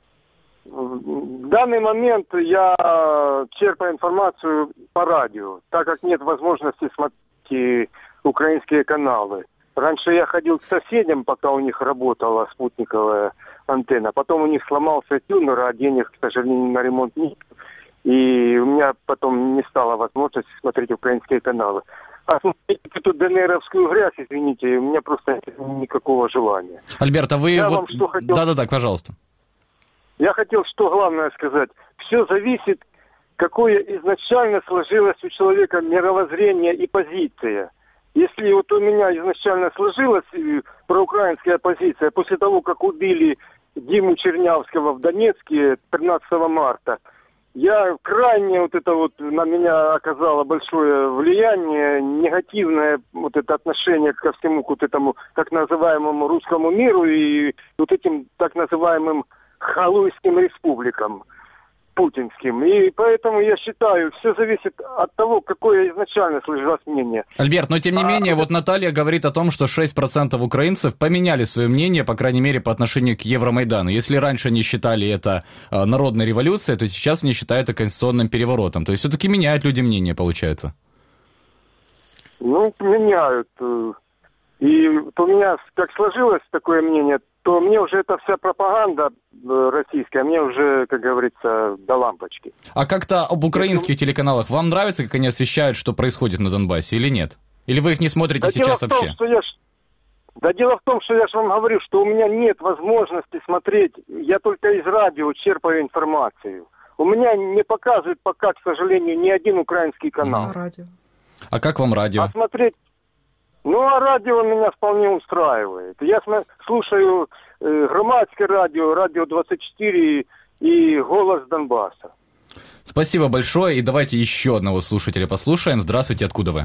В данный момент я черпаю информацию по радио, так как нет возможности смотреть украинские каналы. Раньше я ходил к соседям, пока у них работала спутниковая антенна. Потом у них сломался тюнер, а денег, к сожалению, на ремонт нет. И у меня потом не стало возможности смотреть украинские каналы. А смотреть эту ДНРовскую грязь, извините, у меня просто нет никакого желания.
Альберт, а вы...
Я
вот...
вам что хотел...
Да-да-да, пожалуйста.
Я хотел, что главное сказать. Все зависит, какое изначально сложилось у человека мировоззрение и позиция. Если вот у меня изначально сложилась проукраинская позиция, после того, как убили Диму Чернявского в Донецке тринадцатого марта, я крайне вот это вот на меня оказало большое влияние, негативное вот это отношение ко всему вот этому так называемому русскому миру и вот этим так называемым халуйским республикам путинским. И поэтому я считаю, все зависит от того, какое изначально сложилось мнение.
Альберт, но тем не а, менее, вот Наталья говорит о том, что шесть процентов украинцев поменяли свое мнение, по крайней мере, по отношению к Евромайдану. Если раньше они считали это э, народной революцией, то сейчас они считают это конституционным переворотом. То есть все-таки меняют люди мнение, получается.
Ну, меняют. И у меня, как сложилось такое мнение, то мне уже эта вся пропаганда российская, мне уже, как говорится, до лампочки.
А как-то об украинских телеканалах вам нравится, как они освещают, что происходит на Донбассе, или нет? Или вы их не смотрите
да
сейчас
дело в том,
вообще?
Что я ж... Да дело в том, что я же вам говорю, что у меня нет возможности смотреть, я только из радио черпаю информацию. У меня не показывает пока, к сожалению, ни один украинский канал.
А радио?
А как вам радио?
А смотреть... Ну, а радио меня вполне устраивает. Я см... слушаю э, громадское радио, радио двадцать четыре и «Голос Донбасса».
Спасибо большое, и давайте еще одного слушателя послушаем. Здравствуйте, откуда вы?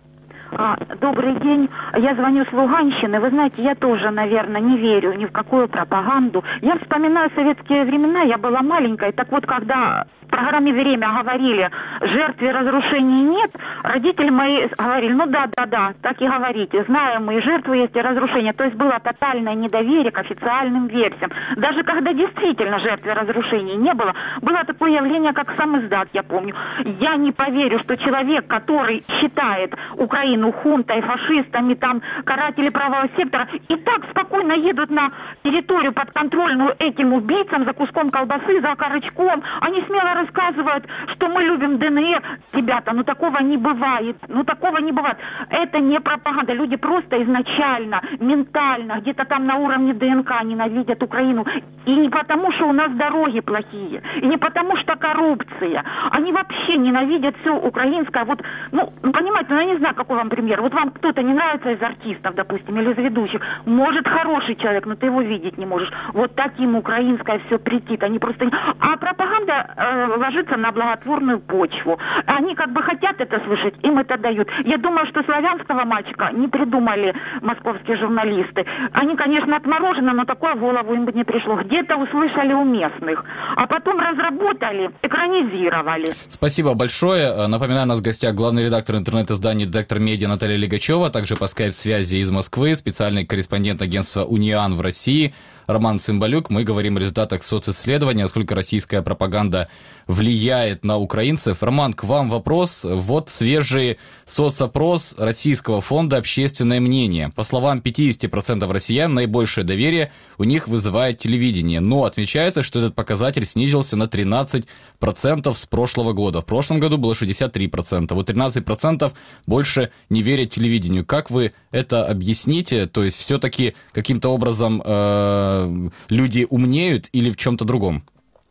А, добрый день, я звоню с Луганщины. Вы знаете, я тоже, наверное, не верю ни в какую пропаганду. Я вспоминаю советские времена, я была маленькой. Так вот, когда в программе «Время» говорили, жертве разрушений нет, родители мои говорили, ну да, да, да, так и говорите. Знаем мы, и жертвы есть, и разрушения. То есть было тотальное недоверие к официальным версиям. Даже когда действительно жертвы разрушений не было, было такое явление, как самиздат, я помню. Я не поверю, что человек, который считает Украину хунтой, фашистами, там, каратели правого сектора, и так спокойно едут на территорию подконтрольную этим убийцам за куском колбасы, за окорочком. Они смело рассказывают, что мы любим ДНР. Ребята, ну такого не бывает. Ну такого не бывает. Это не пропаганда. Люди просто изначально, ментально, где-то там на уровне ДНК ненавидят Украину. И не потому, что у нас дороги плохие. И не потому, что коррупция. Они вообще ненавидят все украинское. Вот, ну, понимаете, ну, я не знаю, какой вам пример. Вот вам кто-то не нравится из артистов, допустим, или из ведущих. Может, хороший человек, но ты его видеть не можешь. Вот таким украинское все претит. Они просто... А пропаганда э, ложится на благотворную почву. Они как бы хотят это слышать, им это дают. Я думаю, что славянского мальчика не придумали московские журналисты. Они, конечно, отморожены, но такое в голову им бы не пришло. Где-то услышали у местных, а потом разработали, экранизировали.
Спасибо большое. Напоминаю, у нас в гостях главный редактор интернет-издания «Детектор Медиа» Наталья Лигачева, также по скайп-связи из Москвы, специальный корреспондент агентства «Униан» в России Роман Цымбалюк. Мы говорим о результатах социсследования, насколько российская пропаганда влияет на украинцев. Роман, к вам вопрос. Вот свежий соцопрос Российского фонда «Общественное мнение». По словам пятьдесят процентов россиян, наибольшее доверие у них вызывает телевидение. Но отмечается, что этот показатель снизился на тринадцать процентов с прошлого года. В прошлом году было шестьдесят три процента. Вот тринадцать процентов больше не верят телевидению. Как вы это объясните? То есть все-таки каким-то образом э, люди умнеют или в чем-то другом?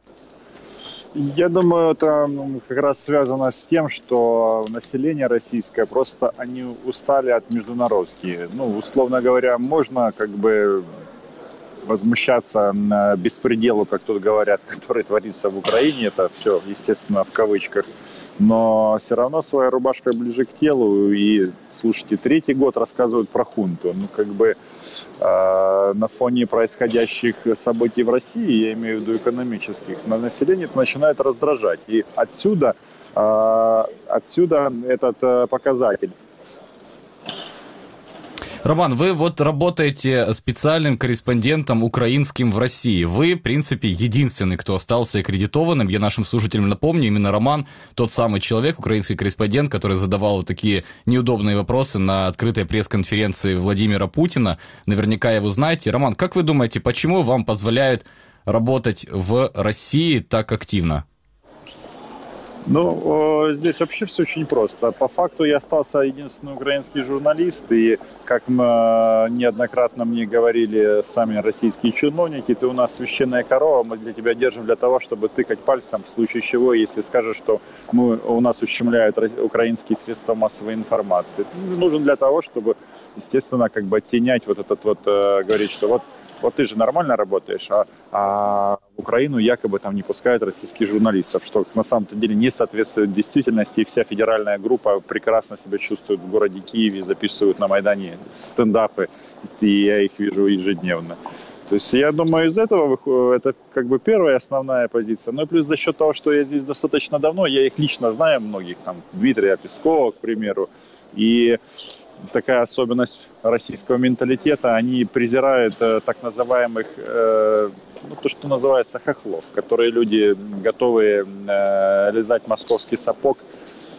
Я думаю, это как раз связано с тем, что население российское просто они устали от международки. Ну, условно говоря, можно как бы возмущаться беспределу, как тут говорят, который творится в Украине. Это все, естественно, в кавычках. Но все равно своя рубашка ближе к телу. И, слушайте, третий год рассказывают про хунту. Ну, как бы э, на фоне происходящих событий в России, я имею в виду экономических, на население это начинает раздражать. И отсюда, э, отсюда этот э, показатель.
Роман, вы вот работаете специальным корреспондентом украинским в России. Вы, в принципе, единственный, кто остался аккредитованным. Я нашим слушателям напомню, именно Роман, тот самый человек, украинский корреспондент, который задавал вот такие неудобные вопросы на открытой пресс-конференции Владимира Путина. Наверняка его знаете. Роман, как вы думаете, почему вам позволяют работать в России так активно?
Ну, здесь вообще все очень просто. По факту я остался единственный украинский журналист, и, как мы, неоднократно мне говорили сами российские чиновники, ты у нас священная корова, мы для тебя держим для того, чтобы тыкать пальцем, в случае чего, если скажешь, что мы, у нас ущемляют украинские средства массовой информации. Ты нужен для того, чтобы, естественно, как бы оттенять вот этот вот, говорить, что вот Вот ты же нормально работаешь, а, а в Украину якобы там не пускают российских журналистов, что на самом-то деле не соответствует действительности. И вся федеральная группа прекрасно себя чувствует в городе Киеве, записывают на Майдане стендапы, и я их вижу ежедневно. То есть я думаю, из этого это как бы первая основная позиция. Ну и плюс за счет того, что я здесь достаточно давно, я их лично знаю, многих, там Дмитрия Пескова, к примеру, и такая особенность российского менталитета, они презирают э, так называемых, э, ну, то, что называется хохлов, которые люди готовы э, лизать московский сапог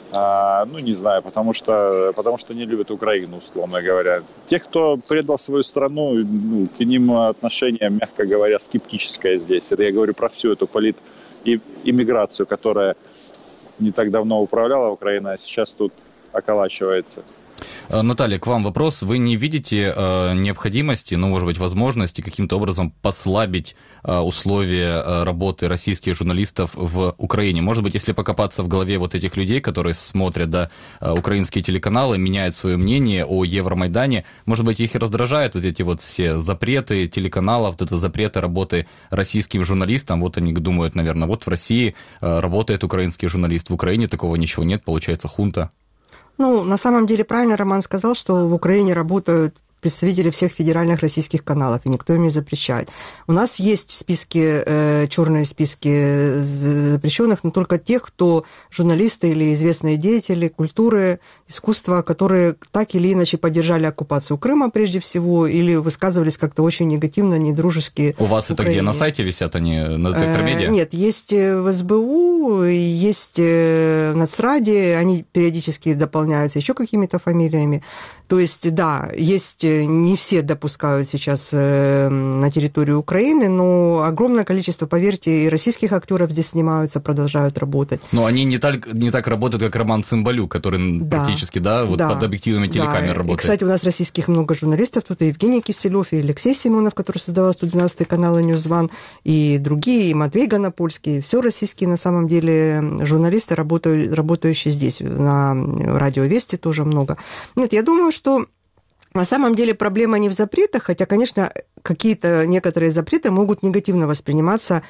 А, ну, не знаю, потому что, потому что не любят Украину, условно говоря. Те, кто предал свою страну, ну, к ним отношение, мягко говоря, скептическое здесь. Это я говорю про всю эту полит и иммиграцию, которая не так давно управляла Украиной, а сейчас тут околачивается.
Наталья, к вам вопрос. Вы не видите э, необходимости, ну, может быть, возможности каким-то образом послабить э, условия э, работы российских журналистов в Украине? Может быть, если покопаться в голове вот этих людей, которые смотрят, да, э, украинские телеканалы, меняют свое мнение о Евромайдане, может быть, их и раздражают вот эти вот все запреты телеканалов, вот это запреты работы российским журналистам. Вот они думают, наверное, вот в России э, работает украинский журналист, в Украине такого ничего нет, получается хунта.
Ну, на самом деле, правильно Роман сказал, что в Украине работают представители всех федеральных российских каналов, и никто им не запрещает. У нас есть списки, э, черные списки запрещенных, но только тех, кто журналисты или известные деятели культуры, искусства, которые так или иначе поддержали оккупацию Крыма прежде всего, или высказывались как-то очень негативно, недружески.
У вас это где, на сайте висят они, на Детектор-Медиа?
Э, нет, есть в СБУ, есть в Нацраде, они периодически дополняются еще какими-то фамилиями. То есть, да, есть, не все допускают сейчас на территорию Украины, но огромное количество, поверьте, и российских актеров здесь снимаются, продолжают работать.
Но они не так, не так работают, как Роман Цымбалюк, который да, практически, да, вот да, под объективами телекамер да. работает.
И, кстати, у нас российских много журналистов, тут и Евгений Киселев, и Алексей Семенов, который создавал сто двенадцатый канал «Ньюзван», и другие, и Матвей Гонопольский, все российские, на самом деле, журналисты, работают, работающие здесь, на Радио Вести тоже много. Нет, я думаю, что что на самом деле проблема не в запретах, хотя, конечно, какие-то некоторые запреты могут негативно восприниматься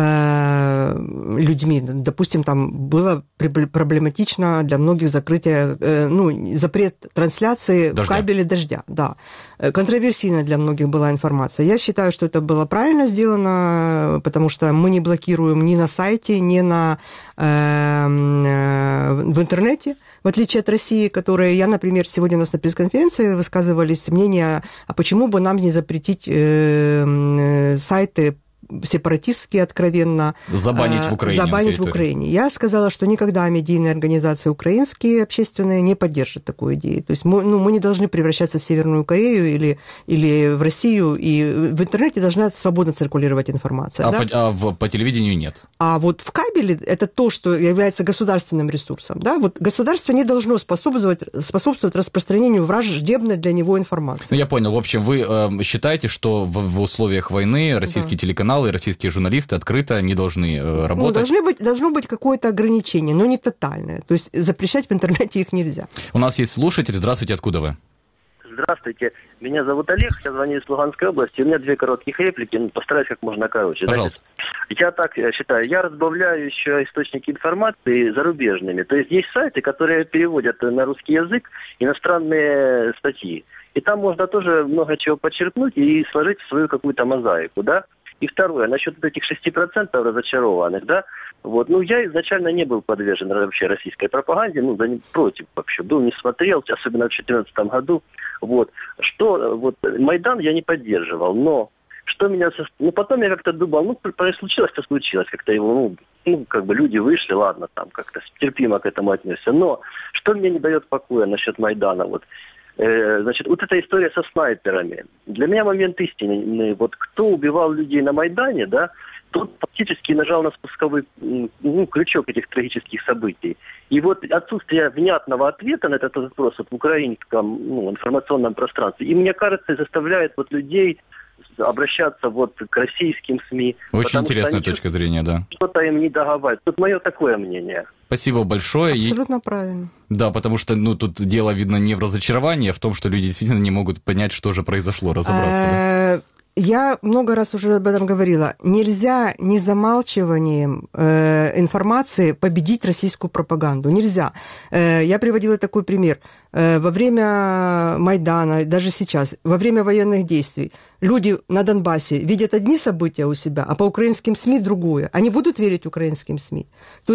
э, людьми. Допустим, там было проблематично для многих закрытие, э, ну, запрет трансляции дождя. В кабеле «Дождя». Да. Контроверсийная для многих была информация. Я считаю, что это было правильно сделано, потому что мы не блокируем ни на сайте, ни на, э, в интернете, в отличие от России, которые... Я, например, сегодня у нас на пресс-конференции высказывались мнения, а почему бы нам не запретить э, сайты сепаратистские откровенно.
Забанить в Украине.
Забанить в Украине. Я сказала, что никогда медийные организации украинские, общественные, не поддержат такую идею. То есть мы, ну, мы не должны превращаться в Северную Корею или, или в Россию, и в интернете должна свободно циркулировать информация.
А,
да?
по, а в, по телевидению нет?
А вот в кабеле это то, что является государственным ресурсом. Да? Вот государство не должно способствовать, способствовать распространению враждебной для него информации.
Ну, я понял. В общем, вы э, считаете, что в, в условиях войны российские да. телеканалы и российские журналисты открыто не должны э, работать?
Ну, должны быть, должно быть какое-то ограничение, но не тотальное. То есть запрещать в интернете их нельзя.
У нас есть слушатель. Здравствуйте, откуда вы?
Здравствуйте, меня зовут Олег, я звоню из Луганской области. У меня две коротких реплики, ну, постараюсь как можно короче.
Пожалуйста.
Значит, я так считаю, я разбавляю еще источники информации зарубежными. То есть есть сайты, которые переводят на русский язык иностранные статьи. И там можно тоже много чего подчеркнуть и сложить в свою какую-то мозаику, да? И второе, насчет этих шести процентов разочарованных, да, вот, ну, я изначально не был подвержен вообще российской пропаганде, ну, да не против вообще, был, не смотрел, особенно в две тысячи четырнадцатом году, вот, что, вот, Майдан я не поддерживал, но, что меня, ну, потом я как-то думал, ну, случилось-то случилось, как-то его, ну, ну, как бы люди вышли, ладно, там, как-то терпимо к этому отнесся, но, что мне не дает покоя насчет Майдана, вот, значит, вот эта история со снайперами. Для меня момент истины. Вот кто убивал людей на Майдане, да, тот фактически нажал на спусковой, ну, крючок этих трагических событий. И вот отсутствие внятного ответа на этот вопрос вот в украинском, ну, информационном пространстве, и мне кажется, заставляет вот людей обращаться вот к российским СМИ.
Очень интересная точка зрения, да.
Что-то им не договаривают. Тут мое такое мнение.
Спасибо большое.
Абсолютно
и...
правильно.
Да, потому что, ну, тут дело, видно, не в разочаровании, а в том, что люди действительно не могут понять, что же произошло, разобраться.
Я много раз уже об этом говорила. Нельзя не замалчиванием э, информации победить российскую пропаганду. Нельзя. Э, я приводила такой пример. Э, во время Майдана, даже сейчас, во время военных действий, люди на Донбассе видят одни события у себя, а по украинским СМИ другое. Они будут верить украинским СМИ? То есть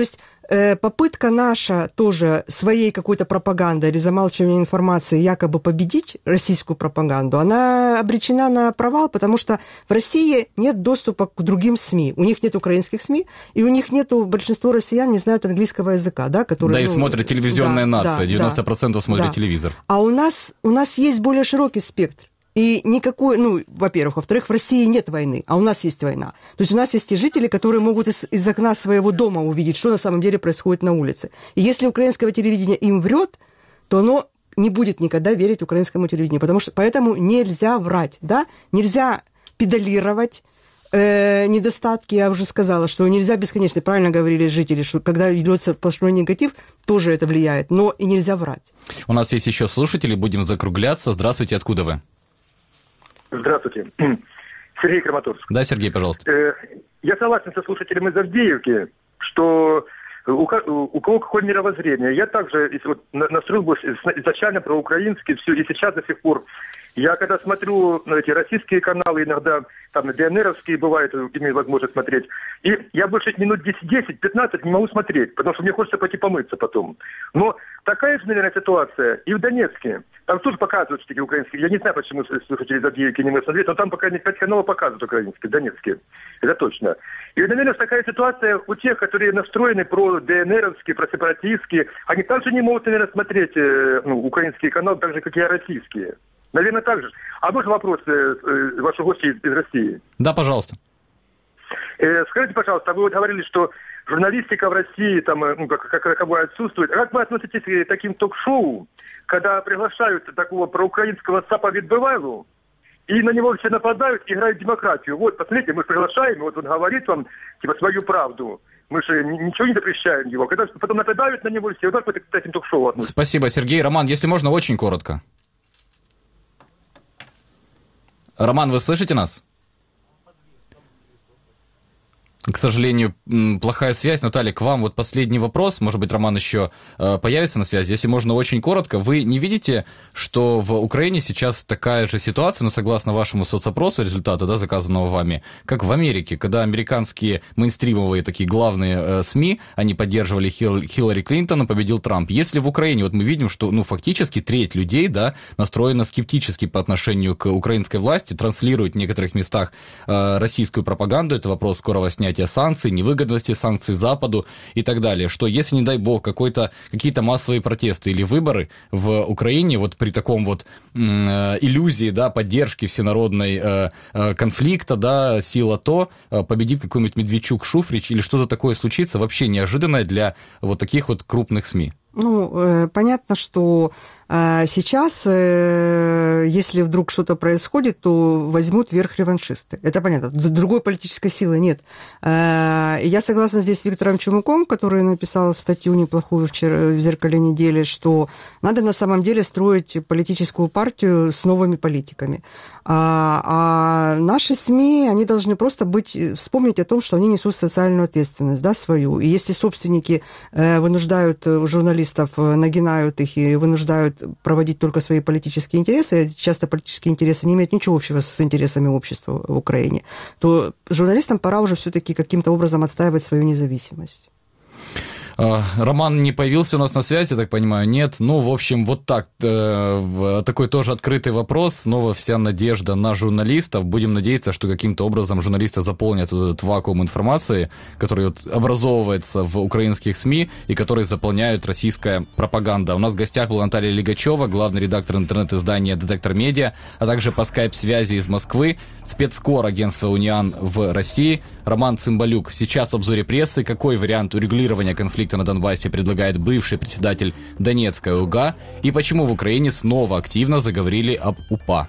э, попытка наша тоже своей какой-то пропагандой или замалчиванием информации якобы победить российскую пропаганду, она обречена на провал, потому что в России нет доступа к другим СМИ. У них нет украинских СМИ, и у них нету, большинство россиян не знают английского языка, да, который...
Да,
ну,
и смотрят телевизионная
да,
нация,
да,
девяносто процентов
да,
смотрят
да.
телевизор.
А у нас, у нас есть более широкий спектр. И никакой, ну, во-первых, во-вторых, в России нет войны, а у нас есть война. То есть у нас есть те жители, которые могут из, из окна своего дома увидеть, что на самом деле происходит на улице. И если украинское телевидение им врет, то оно не будет никогда верить украинскому телевидению, потому что поэтому нельзя врать, да, нельзя педалировать э, недостатки. Я уже сказала, что нельзя бесконечно, правильно говорили жители, что когда идется сплошной негатив, тоже это влияет, но и нельзя врать.
У нас есть еще слушатели, будем закругляться. Здравствуйте, откуда вы?
Здравствуйте. Сергей Краматорск.
Да, Сергей, пожалуйста.
Я согласен со слушателями из Авдеевки, что у, у кого какое мировоззрение. Я также вот, настроил бы изначально проукраинский, все, и сейчас до сих пор. Я когда смотрю ну, эти российские каналы, иногда там ДНРовские бывают, имею возможность смотреть, и я больше минут десять-пятнадцать не могу смотреть, потому что мне хочется пойти помыться потом. Но такая же, наверное, ситуация и в Донецке. Там тоже показывают такие украинские. Я не знаю, почему слушатели из Авдеевки не могут смотреть, но там пока не пять каналов показывают украинские, донецкие. Это точно. И, наверное, такая ситуация у тех, которые настроены про ДНРовские, про сепаратистские, они также не могут, наверное, смотреть ну, украинские каналы, так же, как и российские. Наверное, так же. А можно вопрос э, э, вашего гостя из, из России?
Да, пожалуйста.
Э, скажите, пожалуйста, вы вот говорили, что журналистика в России там, ну, как, как таковая отсутствует. Как вы относитесь к таким ток-шоу, когда приглашают такого проукраинского Сапа Відбивайлу, и на него все нападают, играют демократию? Вот, посмотрите, мы приглашаем, вот он говорит вам, типа, свою правду. Мы же ничего не запрещаем его. Когда потом нападают на него все, вот так вот к этим ток-шоу относятся.
Спасибо, Сергей. Роман, если можно, очень коротко. Роман, вы слышите нас? К сожалению, плохая связь. Наталья, к вам вот последний вопрос. Может быть, Роман еще э, появится на связи. Если можно, очень коротко. Вы не видите, что в Украине сейчас такая же ситуация, но согласно вашему соцопросу, результата, да, заказанного вами, как в Америке, когда американские мейнстримовые такие главные э, СМИ, они поддерживали Хил, Хиллари Клинтон, и победил Трамп. Если в Украине, вот мы видим, что, ну, фактически треть людей, да, настроена скептически по отношению к украинской власти, транслирует в некоторых местах э, российскую пропаганду, это вопрос скорого снятия санкций, невыгодности санкций Западу и так далее, что если, не дай бог, какой-то, какие-то массовые протесты или выборы в Украине, вот при таком вот э, иллюзии, да, поддержки всенародной э, э, конфликта, да, сила то, э, победит какой-нибудь Медведчук, Шуфрич или что-то такое случится, вообще неожиданное для вот таких вот крупных СМИ.
Ну, э, понятно, что э, сейчас, э, если вдруг что-то происходит, то возьмут верх реваншисты. Это понятно. Другой политической силы нет. Э, я согласна здесь с Виктором Чумаком, который написал статью неплохую вчера в «Зеркале недели», что надо на самом деле строить политическую партию с новыми политиками. А, а наши СМИ, они должны просто быть, вспомнить о том, что они несут социальную ответственность, да, свою. И если собственники э, вынуждают журналистов, нагинают их и вынуждают проводить только свои политические интересы, часто политические интересы не имеют ничего общего с интересами общества в Украине, то журналистам пора уже все-таки каким-то образом отстаивать свою независимость.
Роман не появился у нас на связи, я так понимаю, нет. Ну, в общем, вот так, э, такой тоже открытый вопрос. Снова вся надежда на журналистов. Будем надеяться, что каким-то образом журналисты заполнят вот этот вакуум информации, который вот образовывается в украинских СМИ и который заполняют российская пропаганда. У нас в гостях была Наталья Лигачева, главный редактор интернет-издания «Детектор Медиа», а также по скайп-связи из Москвы, спецкор агентства «Униан» в России, Роман Цымбалюк. Сейчас в обзоре прессы. Какой вариант урегулирования конфликта на Донбассе предлагает бывший председатель Донецкой ОГА и почему в Украине снова активно заговорили об УПА.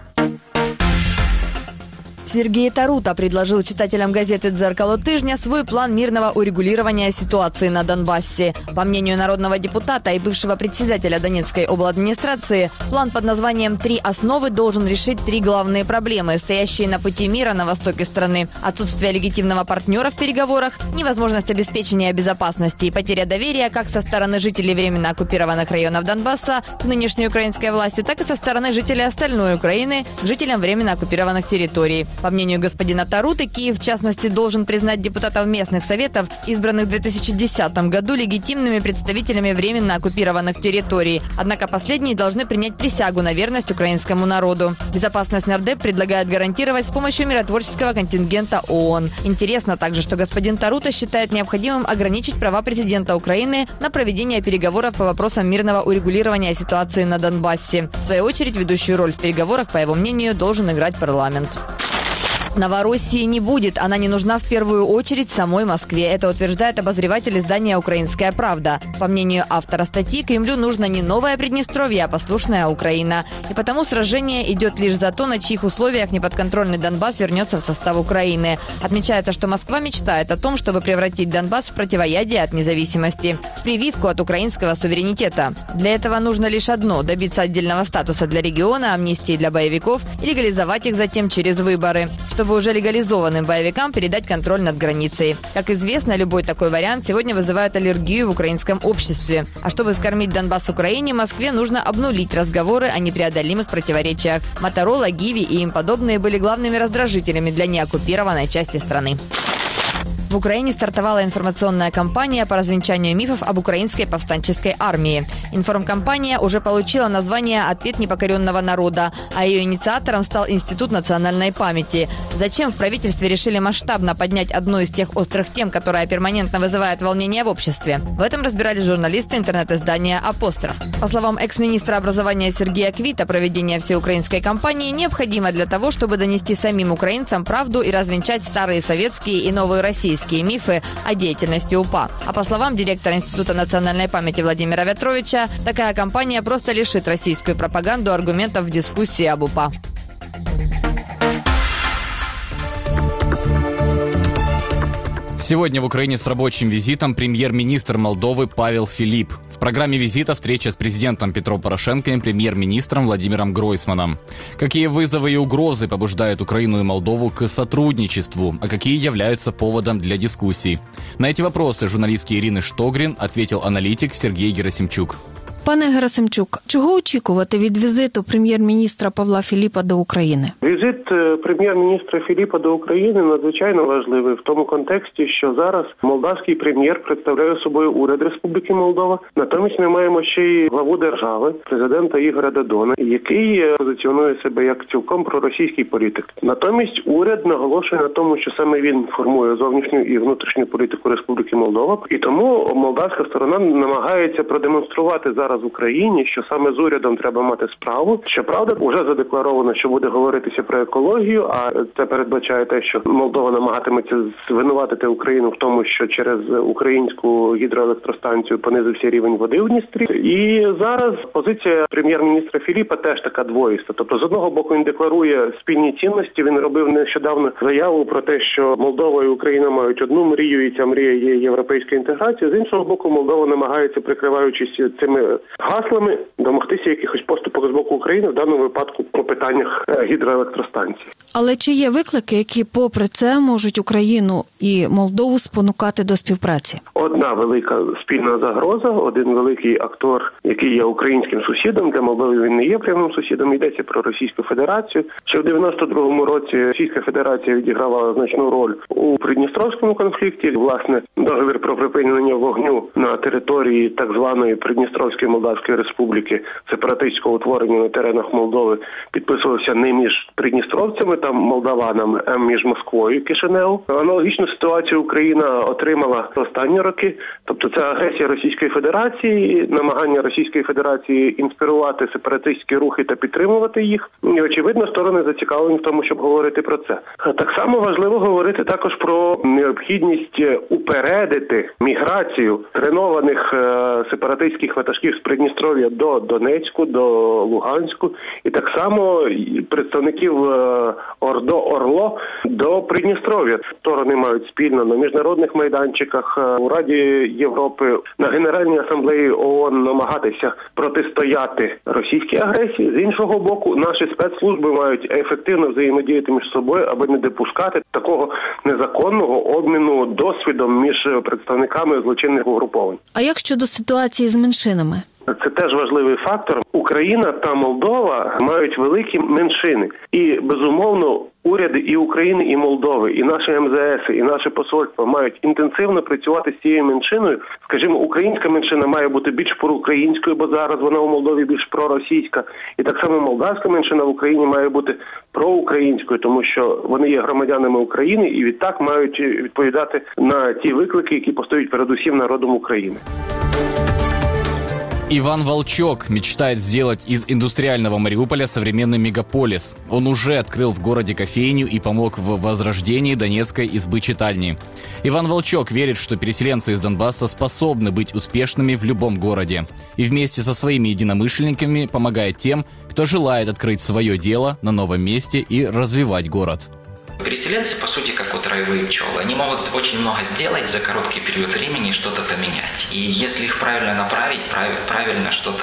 Сергей Тарута предложил читателям газеты «Дзеркало тижня» свой план мирного урегулирования ситуации на Донбассе. По мнению народного депутата и бывшего председателя Донецкой обладминистрации, план под названием «Три основы» должен решить три главные проблемы, стоящие на пути мира на востоке страны. Отсутствие легитимного партнера в переговорах, невозможность обеспечения безопасности и потеря доверия как со стороны жителей временно оккупированных районов Донбасса к нынешней украинской власти, так и со стороны жителей остальной Украины к жителям временно оккупированных территорий. По мнению господина Таруты, Киев, в частности, должен признать депутатов местных советов, избранных в две тысячи десятом году легитимными представителями временно оккупированных территорий. Однако последние должны принять присягу на верность украинскому народу. Безопасность нардеп предлагает гарантировать с помощью миротворческого контингента ООН. Интересно также, что господин Тарута считает необходимым ограничить права президента Украины на проведение переговоров по вопросам мирного урегулирования ситуации на Донбассе. В свою очередь, ведущую роль в переговорах, по его мнению, должен играть парламент. Новороссии не будет. Она не нужна в первую очередь самой Москве. Это утверждает обозреватель издания «Украинская правда». По мнению автора статьи, Кремлю нужно не новое Приднестровье, а послушная Украина. И потому сражение идет лишь за то, на чьих условиях неподконтрольный Донбасс вернется в состав Украины. Отмечается, что Москва мечтает о том, чтобы превратить Донбасс в противоядие от независимости, в прививку от украинского суверенитета. Для этого нужно лишь одно – добиться отдельного статуса для региона, амнистии для боевиков и легализовать их затем через выборы, чтобы уже легализованным боевикам передать контроль над границей. Как известно, любой такой вариант сегодня вызывает аллергию в украинском обществе. А чтобы скормить Донбасс Украине, Москве нужно обнулить разговоры о непреодолимых противоречиях. Моторола, Гиви и им подобные были главными раздражителями для неоккупированной части страны. В Украине стартовала информационная кампания по развенчанию мифов об украинской повстанческой армии. Информкампания уже получила название «Ответ непокоренного народа», а ее инициатором стал Институт национальной памяти. Зачем в правительстве решили масштабно поднять одну из тех острых тем, которая перманентно вызывает волнение в обществе? В этом разбирались журналисты интернет-издания «Апостроф». По словам экс-министра образования Сергея Квита, проведение всеукраинской кампании необходимо для того, чтобы донести самим украинцам правду и развенчать старые советские и новые российские мифы о деятельности УПА. А по словам директора Института национальной памяти Владимира Вятровича, такая кампания просто лишит российскую пропаганду аргументов в дискуссии об УПА.
Сегодня в Украине с рабочим визитом премьер-министр Молдовы Павел Филипп. В программе визита встреча с президентом Петром Порошенко и премьер-министром Владимиром Гройсманом. Какие вызовы и угрозы побуждают Украину и Молдову к сотрудничеству, а какие являются поводом для дискуссий? На эти вопросы журналистки Ирины Штогрин ответил аналитик Сергей Герасимчук.
Пане Герасимчук, чого очікувати від візиту прем'єр-міністра Павла Філіпа до України?
Візит прем'єр-міністра Філіпа до України надзвичайно важливий в тому контексті, що зараз молдавський прем'єр представляє собою уряд Республіки Молдова. Натомість ми маємо ще й главу держави, президента Ігоря Додона, який позиціонує себе як цілком проросійський політик. Натомість уряд наголошує на тому, що саме він формує зовнішню і внутрішню політику Республіки Молдова. І тому молдавська сторона намагається продемонструвати зараз в Україні, що саме з урядом треба мати справу. Щоправда, вже задекларовано, що буде говоритися про екологію, а це передбачає те, що Молдова намагатиметься звинуватити Україну в тому, що через українську гідроелектростанцію понизився рівень води в Дністрі. І зараз позиція прем'єр-міністра Філіпа теж така двоїста. Тобто, з одного боку, він декларує спільні цінності. Він робив нещодавно заяву про те, що Молдова і Україна мають одну мрію, і ця мрія є європейська інтеграція. З іншого боку, Молдова намагається, прикриваючись цими гаслами, домогтися якихось поступок з боку України, в даному випадку по питаннях гідроелектростанцій.
Але чи є виклики, які попри це можуть Україну і Молдову спонукати до співпраці?
Одна велика спільна загроза, один великий актор, який є українським сусідом, для Молдови він не є прямим сусідом, йдеться про Російську Федерацію. Ще в дев'яносто другому році Російська Федерація відігравала значну роль у Придністровському конфлікті. Власне, договір про припинення вогню на території так званої Придністровської Молдавської Республіки, сепаратистського утворення на теренах Молдови, підписувався не між придністровцями та молдаванами, а між Москвою і Кишинев. Аналогічну ситуацію Україна отримала останні роки. Тобто це агресія Російської Федерації, намагання Російської Федерації інспірувати сепаратистські рухи та підтримувати їх. І, очевидно, сторони зацікавлені в тому, щоб говорити про це. Так само важливо говорити також про необхідність упередити міграцію тренованих сепаратистських ватажків з Придністров'я до Донецьку, до Луганську, і так само представників Ордо-Орло до Придністров'я. Сторони мають спільно на міжнародних майданчиках, у Раді Європи, на Генеральній асамблеї ООН намагатися протистояти російській агресії. З іншого боку, наші спецслужби мають ефективно взаємодіяти між собою, аби не допускати такого незаконного обміну досвідом між представниками злочинних угруповань.
А як щодо ситуації з меншинами?
Це теж важливий фактор. Україна та Молдова мають великі меншини. І, безумовно, уряди уряди і України, і Молдови, і наші ем зе ес, і наше посольство мають інтенсивно працювати з цією меншиною. Скажімо, українська меншина має бути більш проукраїнською, бо зараз вона у Молдові більш проросійська. І так само молдавська меншина в Україні має бути проукраїнською, тому що вони є громадянами України і відтак мають відповідати на ті виклики, які постають перед усім народом України.
Иван Волчок мечтает сделать из индустриального Мариуполя современный мегаполис. Он уже открыл в городе кофейню и помог в возрождении донецкой избы-читальни. Иван Волчок верит, что переселенцы из Донбасса способны быть успешными в любом городе. И вместе со своими единомышленниками помогает тем, кто желает открыть свое дело на новом месте и развивать город.
Переселенцы, по сути, как вот роевые пчелы. Они могут очень много сделать за короткий период времени и что-то поменять. И если их правильно направить, правильно что-то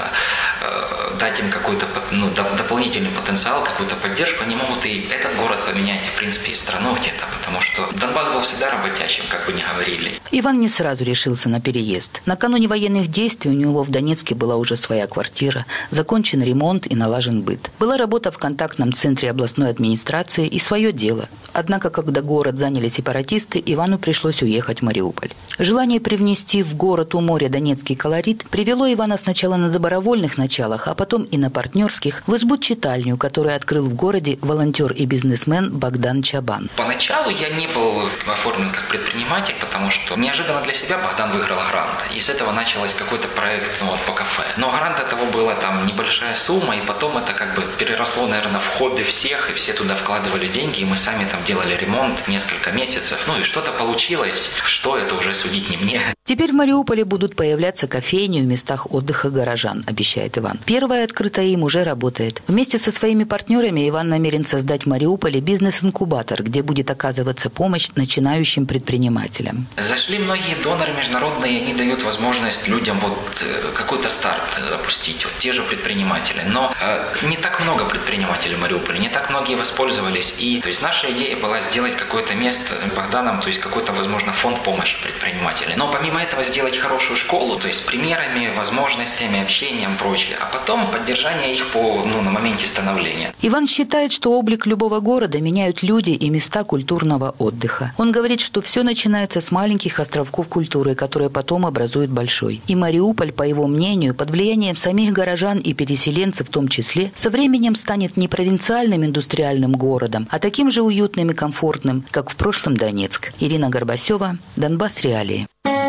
э, дать им какой-то ну, дополнительный потенциал, какую-то поддержку, они могут и этот город поменять, и, в принципе, и страну где-то. Потому что Донбасс был всегда работящим, как бы ни говорили.
Иван не сразу решился на переезд. Накануне военных действий у него в Донецке была уже своя квартира, закончен ремонт и налажен быт. Была работа в контактном центре областной администрации и свое дело. Однако, когда город заняли сепаратисты, Ивану пришлось уехать в Мариуполь. Желание привнести в город у моря донецкий колорит привело Ивана сначала на добровольных началах, а потом и на партнерских в избу-читальню, которую открыл в городе волонтер и бизнесмен Богдан Чабан.
Поначалу я не был оформлен как предприниматель, потому что неожиданно для себя Богдан выиграл грант. И с этого начался какой-то проект ну, вот, по кафе. Но грант этого была там небольшая сумма, и потом это как бы переросло, наверное, в хобби всех, и все туда вкладывали деньги, и мы сами там делали ремонт несколько месяцев. Ну и что-то получилось. Что это уже судить не мне.
Теперь в Мариуполе будут появляться кофейни в местах отдыха горожан, обещает Иван. Первая, открытая им, уже работает. Вместе со своими партнерами Иван намерен создать в Мариуполе бизнес-инкубатор, где будет оказываться помощь начинающим предпринимателям.
Зашли многие доноры международные, они дают возможность людям вот какой-то старт запустить. Вот те же предприниматели. Но э, не так много предпринимателей в Мариуполе, не так многие воспользовались. И то есть наша идея была сделать какое-то место Богданом, то есть какой-то, возможно, фонд помощи предпринимателей. Но помимо этого сделать хорошую школу, то есть с примерами, возможностями, общением, прочее. А потом поддержание их по, ну, на моменте становления.
Иван считает, что облик любого города меняют люди и места культурного отдыха. Он говорит, что все начинается с маленьких островков культуры, которые потом образуют большой. И Мариуполь, по его мнению, под влиянием самих горожан и переселенцев в том числе, со временем станет не провинциальным индустриальным городом, а таким же уютным и комфортным, как в прошлом Донецк. Ирина Горбасева, Донбасс Реалии.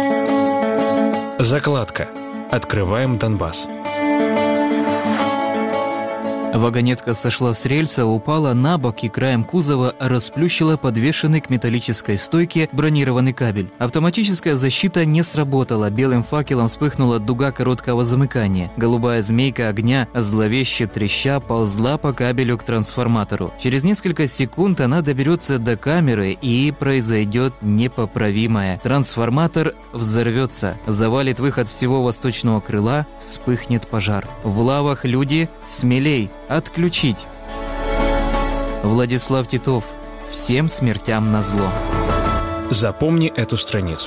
Закладка. Открываем Донбасс.
Вагонетка сошла с рельса, упала на бок и краем кузова расплющила подвешенный к металлической стойке бронированный кабель. Автоматическая защита не сработала, белым факелом вспыхнула дуга короткого замыкания. Голубая змейка огня, зловеще треща, ползла по кабелю к трансформатору. Через несколько секунд она доберется до камеры и произойдет непоправимое. Трансформатор взорвется, завалит выход всего восточного крыла, вспыхнет пожар. В лавах люди, смелей! Отключить. Владислав Титов. Всем смертям назло.
Запомни эту страницу.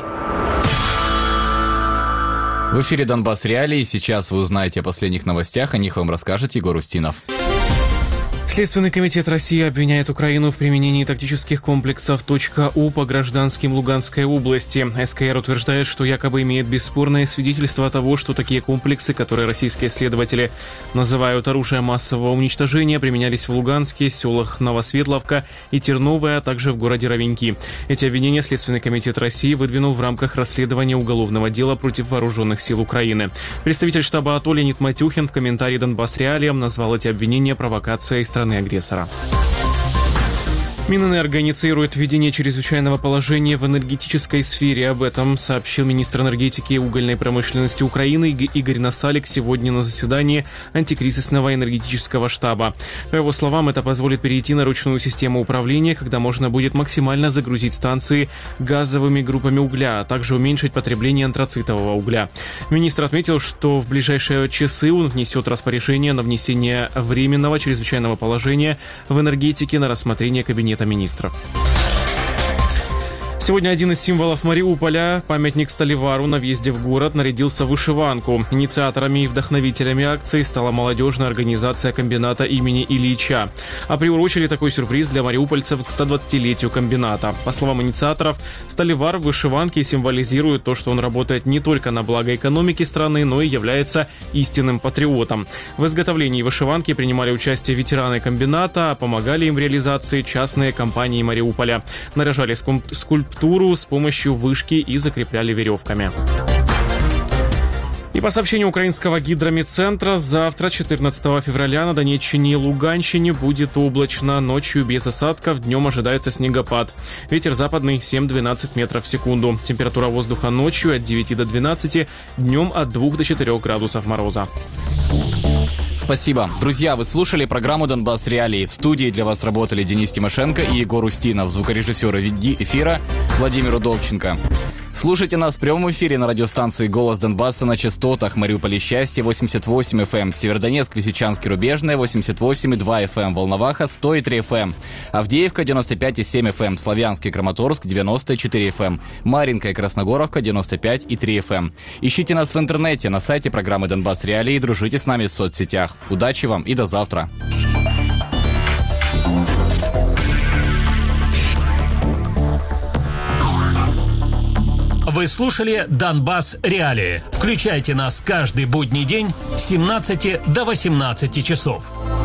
В эфире «Донбасс Реалии». Сейчас вы узнаете о последних новостях. О них вам расскажет Егор Устинов.
Следственный комитет России обвиняет Украину в применении тактических комплексов .У по гражданским Луганской области. эс ка эр утверждает, что якобы имеет бесспорное свидетельство того, что такие комплексы, которые российские следователи называют оружием массового уничтожения, применялись в Луганске, селах Новосветловка и Терновое, а также в городе Ровеньки. Эти обвинения Следственный комитет России выдвинул в рамках расследования уголовного дела против вооруженных сил Украины. Представитель штаба АТО Леонид Матюхин в комментарии «Донбасс Реалиям» назвал эти обвинения провокацией страны агрессора. Минэнерго инициирует введение чрезвычайного положения в энергетической сфере. Об этом сообщил министр энергетики и угольной промышленности Украины Игорь Насалик сегодня на заседании антикризисного энергетического штаба. По его словам, это позволит перейти на ручную систему управления, когда можно будет максимально загрузить станции газовыми группами угля, а также уменьшить потребление антрацитового угля. Министр отметил, что в ближайшие часы он внесет распоряжение на внесение временного чрезвычайного положения в энергетике на рассмотрение кабинета министров. Сегодня один из символов Мариуполя, памятник Сталевару на въезде в город, нарядился в вышиванку. Инициаторами и вдохновителями акции стала молодежная организация комбината имени Ильича. А приурочили такой сюрприз для мариупольцев к стодвадцатилетию комбината. По словам инициаторов, Сталевар в вышиванке символизирует то, что он работает не только на благо экономики страны, но и является истинным патриотом. В изготовлении вышиванки принимали участие ветераны комбината, а помогали им в реализации частные компании Мариуполя. Наряжали скульптуры с помощью вышки и закрепляли веревками. И по сообщению украинского гидрометцентра, завтра, четырнадцатого февраля, на Донеччине и Луганщине будет облачно, ночью без осадков, днем ожидается снегопад. Ветер западный семь-двенадцать метров в секунду. Температура воздуха ночью от девяти до двенадцати, днем от двух до четырёх градусов мороза.
Спасибо. Друзья, вы слушали программу «Донбасс Реалии». В студии для вас работали Денис Тимошенко и Егор Устинов, звукорежиссер эфира Владимир Удовченко. Слушайте нас в прямом эфире на радиостанции «Голос Донбасса» на частотах Мариуполе Счастье восемьдесят восемь эф эм, Северодонецк, Лисичанск, Рубежная восемьдесят восемь и два эф эм, Волноваха сто и три эф эм, Авдеевка девяносто пять и семь эф эм, Славянск и Краматорск девяносто четыре эф эм, Маринка и Красногоровка девяносто пять и три эф эм. Ищите нас в интернете, на сайте программы «Донбасс Реалии» и дружите с нами в соцсетях. Удачи вам и до завтра.
Вы слушали «Донбасс Реалии». Включайте нас каждый будний день с семнадцати до восемнадцати часов.